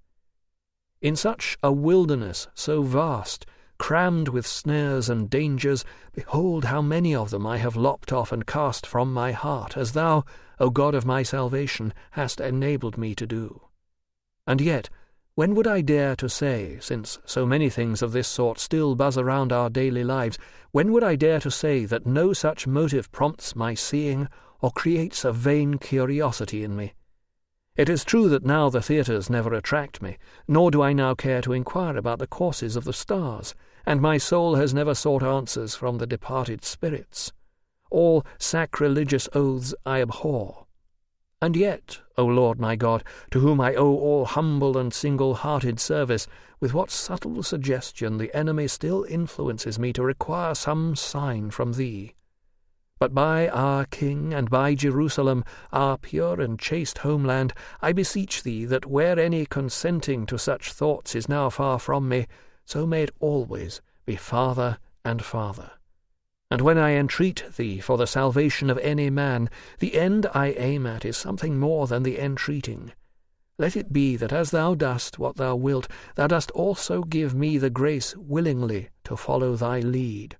In such a wilderness so vast, crammed with snares and dangers, behold how many of them I have lopped off and cast from my heart, as thou, O God of my salvation, hast enabled me to do. And yet, when would I dare to say, since so many things of this sort still buzz around our daily lives, when would I dare to say that no such motive prompts my seeing or creates a vain curiosity in me? It is true that now the theatres never attract me, nor do I now care to inquire about the courses of the stars, and my soul has never sought answers from the departed spirits. All sacrilegious oaths I abhor. And yet, O Lord my God, to whom I owe all humble and single-hearted service, with what subtle suggestion the enemy still influences me to require some sign from thee. But by our King, and by Jerusalem, our pure and chaste homeland, I beseech thee that where any consenting to such thoughts is now far from me, so may it always be farther and farther. And when I entreat thee for the salvation of any man, the end I aim at is something more than the entreating. Let it be that as thou dost what thou wilt, thou dost also give me the grace willingly to follow thy lead.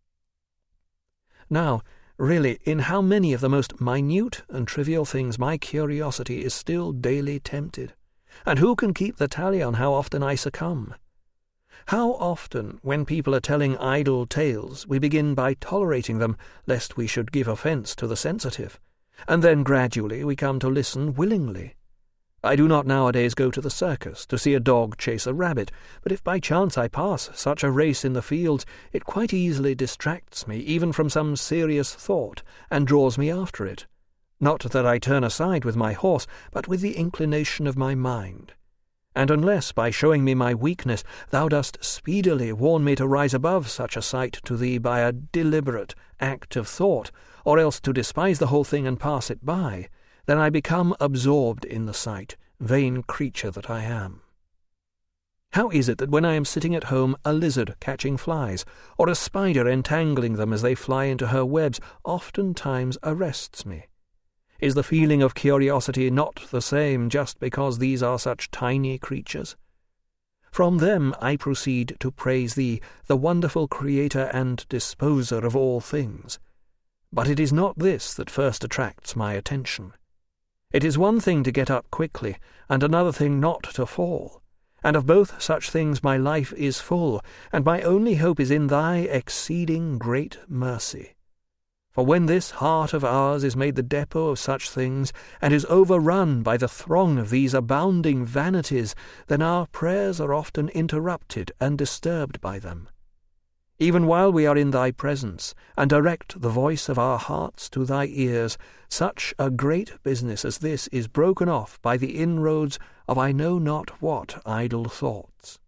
Now, really, in how many of the most minute and trivial things my curiosity is still daily tempted, and who can keep the tally on how often I succumb? How often, when people are telling idle tales, we begin by tolerating them, lest we should give offence to the sensitive, and then gradually we come to listen willingly. I do not nowadays go to the circus to see a dog chase a rabbit, but if by chance I pass such a race in the fields, it quite easily distracts me even from some serious thought, and draws me after it. Not that I turn aside with my horse, but with the inclination of my mind. And unless, by showing me my weakness, thou dost speedily warn me to rise above such a sight to thee by a deliberate act of thought, or else to despise the whole thing and pass it by, then I become absorbed in the sight, vain creature that I am. How is it that when I am sitting at home, a lizard catching flies, or a spider entangling them as they fly into her webs, oftentimes arrests me? Is the feeling of curiosity not the same just because these are such tiny creatures? From them I proceed to praise thee, the wonderful Creator and Disposer of all things. But it is not this that first attracts my attention. It is one thing to get up quickly, and another thing not to fall. And of both such things my life is full, and my only hope is in thy exceeding great mercy. For when this heart of ours is made the depot of such things, and is overrun by the throng of these abounding vanities, then our prayers are often interrupted and disturbed by them. Even while we are in thy presence, and direct the voice of our hearts to thy ears, such a great business as this is broken off by the inroads of I know not what idle thoughts.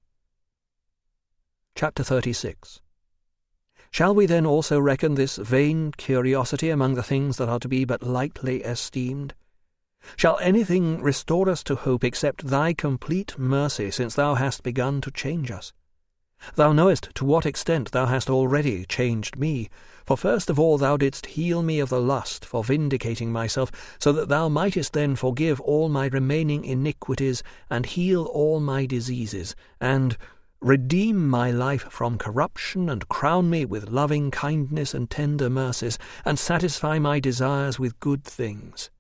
Chapter 36. Shall we then also reckon this vain curiosity among the things that are to be but lightly esteemed? Shall anything restore us to hope except thy complete mercy, since thou hast begun to change us? Thou knowest to what extent thou hast already changed me, for first of all thou didst heal me of the lust for vindicating myself, so that thou mightest then forgive all my remaining iniquities, and heal all my diseases, and redeem my life from corruption, and crown me with loving kindness and tender mercies, and satisfy my desires with good things.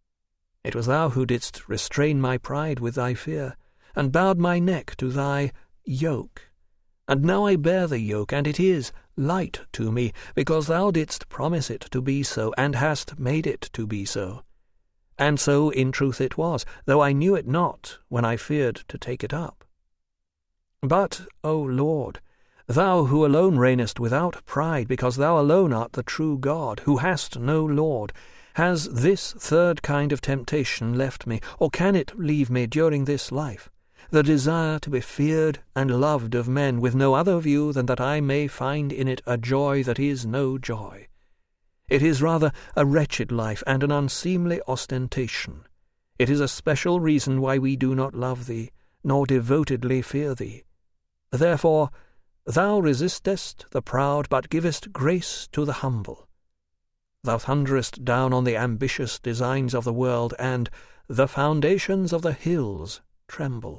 It was thou who didst restrain my pride with thy fear, and bowed my neck to thy yoke. And now I bear the yoke, and it is light to me, because thou didst promise it to be so, and hast made it to be so. And so in truth it was, though I knew it not when I feared to take it up. But, O Lord, thou who alone reignest without pride, because thou alone art the true God, who hast no Lord, has this third kind of temptation left me, or can it leave me during this life, the desire to be feared and loved of men, with no other view than that I may find in it a joy that is no joy? It is rather a wretched life and an unseemly ostentation. It is a special reason why we do not love thee, nor devotedly fear thee. Therefore, thou resistest the proud, but givest grace to the humble. Thou thunderest down on the ambitious designs of the world, and the foundations of the hills tremble.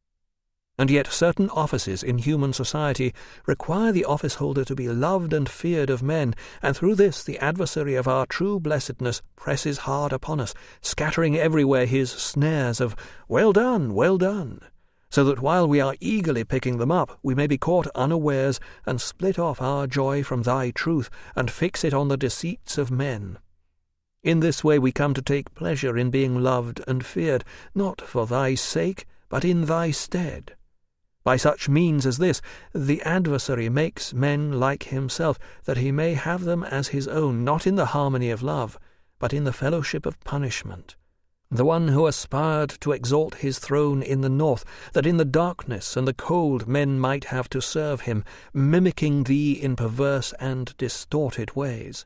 And yet certain offices in human society require the office-holder to be loved and feared of men, and through this the adversary of our true blessedness presses hard upon us, scattering everywhere his snares of well done, so that while we are eagerly picking them up, we may be caught unawares, and split off our joy from thy truth, and fix it on the deceits of men. In this way we come to take pleasure in being loved and feared, not for thy sake, but in thy stead. By such means as this, the adversary makes men like himself, that he may have them as his own, not in the harmony of love, but in the fellowship of punishment. The one who aspired to exalt his throne in the north, that in the darkness and the cold men might have to serve him, mimicking thee in perverse and distorted ways.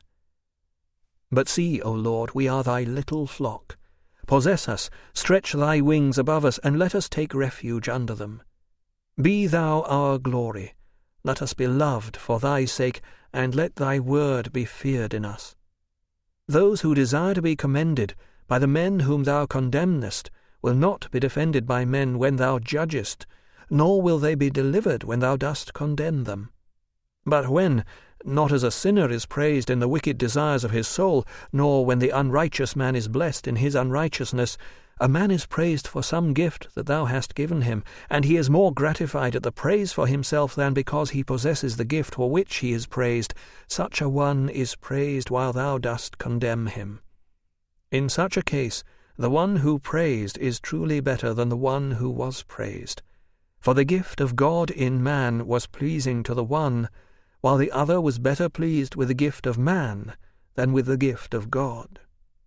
But see, O Lord, we are thy little flock. Possess us, stretch thy wings above us, and let us take refuge under them. Be thou our glory. Let us be loved for thy sake, and let thy word be feared in us. Those who desire to be commended by the men whom thou condemnest will not be defended by men when thou judgest, nor will they be delivered when thou dost condemn them. But when, not as a sinner is praised in the wicked desires of his soul, nor when the unrighteous man is blessed in his unrighteousness, a man is praised for some gift that thou hast given him, and he is more gratified at the praise for himself than because he possesses the gift for which he is praised, such a one is praised while thou dost condemn him. In such a case, the one who praised is truly better than the one who was praised. For the gift of God in man was pleasing to the one, while the other was better pleased with the gift of man than with the gift of God.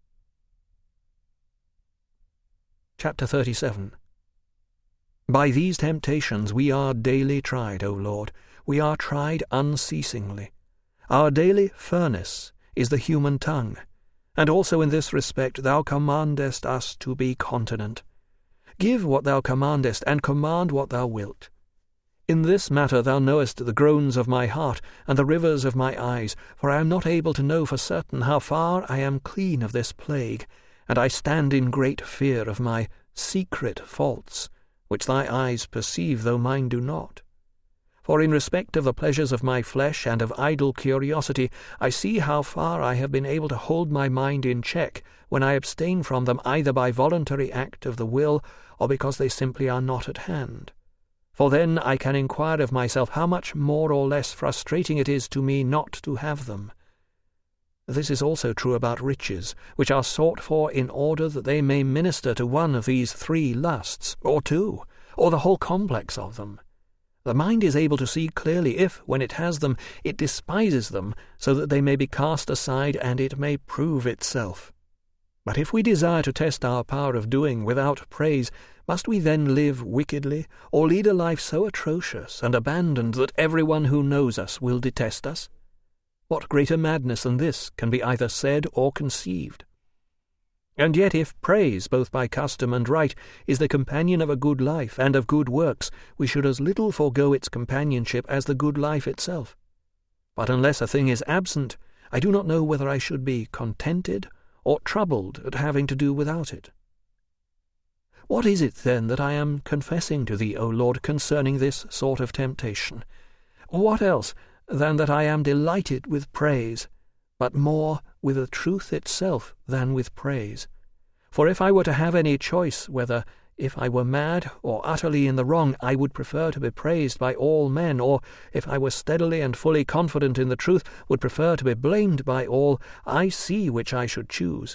Chapter 37. By these temptations we are daily tried, O Lord. We are tried unceasingly. Our daily furnace is the human tongue, and also in this respect thou commandest us to be continent. Give what thou commandest, and command what thou wilt. In this matter thou knowest the groans of my heart, and the rivers of my eyes, for I am not able to know for certain how far I am clean of this plague, and I stand in great fear of my secret faults, which thy eyes perceive, though mine do not. For in respect of the pleasures of my flesh and of idle curiosity, I see how far I have been able to hold my mind in check when I abstain from them either by voluntary act of the will or because they simply are not at hand. For then I can inquire of myself how much more or less frustrating it is to me not to have them. This is also true about riches, which are sought for in order that they may minister to one of these three lusts, or two, or the whole complex of them. The mind is able to see clearly if, when it has them, it despises them, so that they may be cast aside and it may prove itself. But if we desire to test our power of doing without praise, must we then live wickedly, or lead a life so atrocious and abandoned that everyone who knows us will detest us? What greater madness than this can be either said or conceived? And yet if praise, both by custom and right, is the companion of a good life and of good works, we should as little forego its companionship as the good life itself. But unless a thing is absent, I do not know whether I should be contented or troubled at having to do without it. What is it, then, that I am confessing to thee, O Lord, concerning this sort of temptation? What else than that I am delighted with praise, but more with the truth itself than with praise? For if I were to have any choice whether, if I were mad or utterly in the wrong, I would prefer to be praised by all men, or, if I were steadily and fully confident in the truth, would prefer to be blamed by all, I see which I should choose.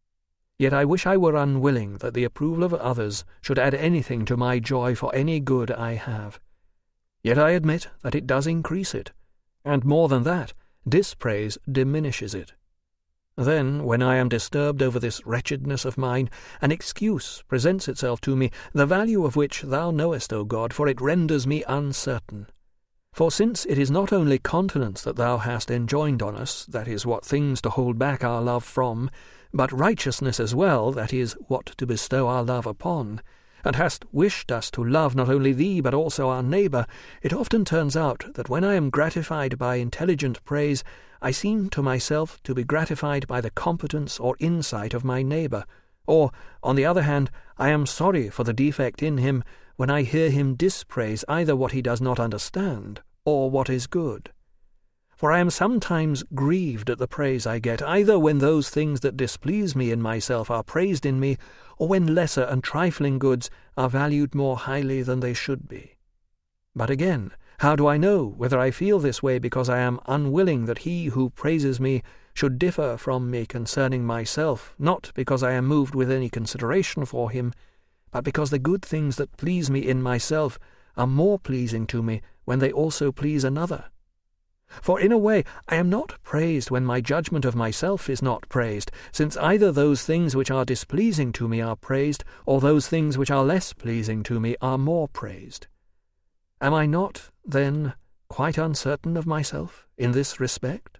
Yet I wish I were unwilling that the approval of others should add anything to my joy for any good I have. Yet I admit that it does increase it, and more than that, dispraise diminishes it. Then, when I am disturbed over this wretchedness of mine, an excuse presents itself to me, the value of which thou knowest, O God, for it renders me uncertain. For since it is not only continence that thou hast enjoined on us, that is, what things to hold back our love from, but righteousness as well, that is, what to bestow our love upon, and hast wished us to love not only thee but also our neighbour, it often turns out that when I am gratified by intelligent praise, I seem to myself to be gratified by the competence or insight of my neighbour, or, on the other hand, I am sorry for the defect in him when I hear him dispraise either what he does not understand or what is good. For I am sometimes grieved at the praise I get, either when those things that displease me in myself are praised in me, or when lesser and trifling goods are valued more highly than they should be. But again, how do I know whether I feel this way because I am unwilling that he who praises me should differ from me concerning myself, not because I am moved with any consideration for him, but because the good things that please me in myself are more pleasing to me when they also please another? For in a way I am not praised when my judgment of myself is not praised, since either those things which are displeasing to me are praised, or those things which are less pleasing to me are more praised. Am I not, then, quite uncertain of myself in this respect?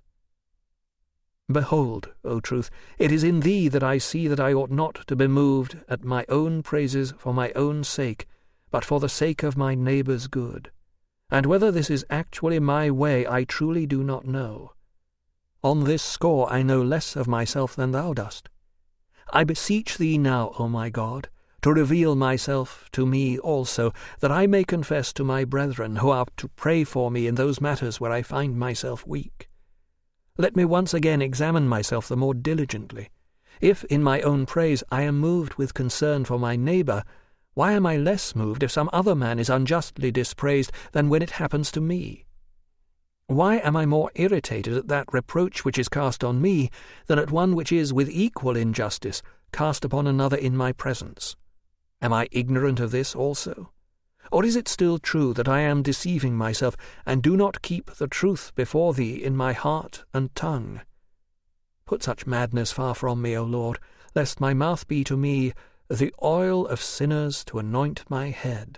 Behold, O truth, it is in thee that I see that I ought not to be moved at my own praises for my own sake, but for the sake of my neighbour's good. And whether this is actually my way I truly do not know. On this score I know less of myself than thou dost. I beseech thee now, O my God, to reveal myself to me also, that I may confess to my brethren who are to pray for me in those matters where I find myself weak. Let me once again examine myself the more diligently. If in my own praise I am moved with concern for my neighbour, why am I less moved if some other man is unjustly dispraised than when it happens to me? Why am I more irritated at that reproach which is cast on me than at one which is, with equal injustice, cast upon another in my presence? Am I ignorant of this also? Or is it still true that I am deceiving myself, and do not keep the truth before thee in my heart and tongue? Put such madness far from me, O Lord, lest my mouth be to me the oil of sinners to anoint my head.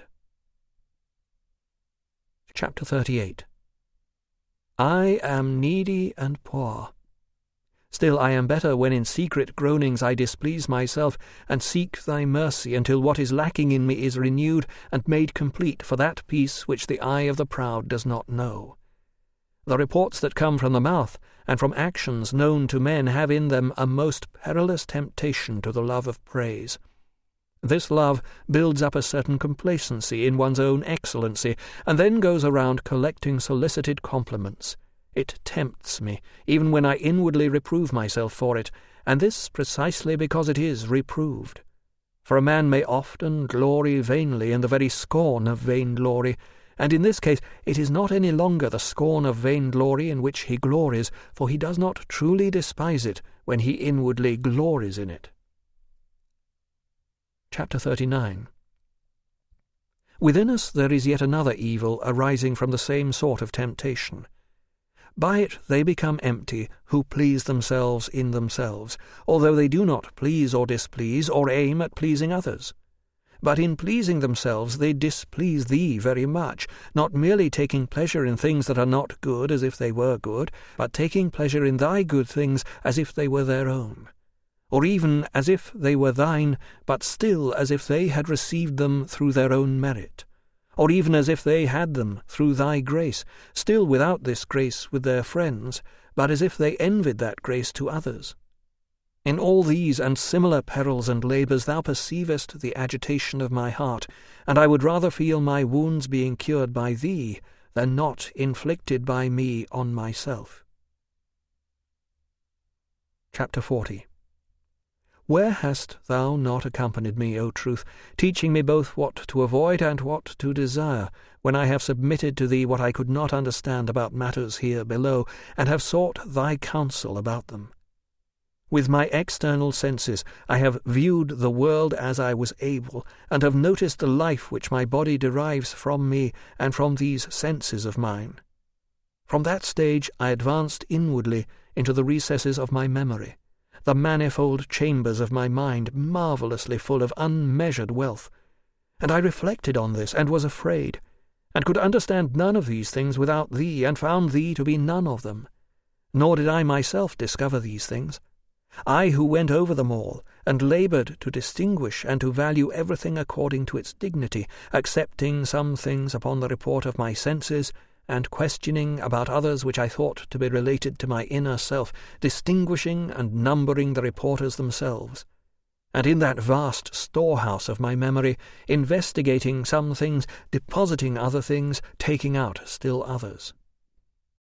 Chapter 38. I am needy and poor. Still I am better when in secret groanings I displease myself, and seek thy mercy until what is lacking in me is renewed and made complete for that peace which the eye of the proud does not know. The reports that come from the mouth and from actions known to men have in them a most perilous temptation to the love of praise. This love builds up a certain complacency in one's own excellency, and then goes around collecting solicited compliments. It tempts me, even when I inwardly reprove myself for it, and this precisely because it is reproved. For a man may often glory vainly in the very scorn of vainglory, and in this case it is not any longer the scorn of vainglory in which he glories, for he does not truly despise it when he inwardly glories in it. Chapter 39. Within us there is yet another evil arising from the same sort of temptation. By it they become empty who please themselves in themselves, although they do not please or displease or aim at pleasing others. But in pleasing themselves they displease thee very much, not merely taking pleasure in things that are not good as if they were good, but taking pleasure in thy good things as if they were their own, or even as if they were thine, but still as if they had received them through their own merit, or even as if they had them through thy grace, still without this grace with their friends, but as if they envied that grace to others. In all these and similar perils and labours thou perceivest the agitation of my heart, and I would rather feel my wounds being cured by thee than not inflicted by me on myself. Chapter 40. Where hast thou not accompanied me, O Truth, teaching me both what to avoid and what to desire, when I have submitted to thee what I could not understand about matters here below, and have sought thy counsel about them? With my external senses I have viewed the world as I was able, and have noticed the life which my body derives from me and from these senses of mine. From that stage I advanced inwardly into the recesses of my memory, the manifold chambers of my mind marvellously full of unmeasured wealth, and I reflected on this, and was afraid, and could understand none of these things without thee, and found thee to be none of them. Nor did I myself discover these things. I who went over them all, and laboured to distinguish and to value everything according to its dignity, accepting some things upon the report of my senses, and questioning about others which I thought to be related to my inner self, distinguishing and numbering the reporters themselves, and in that vast storehouse of my memory, investigating some things, depositing other things, taking out still others.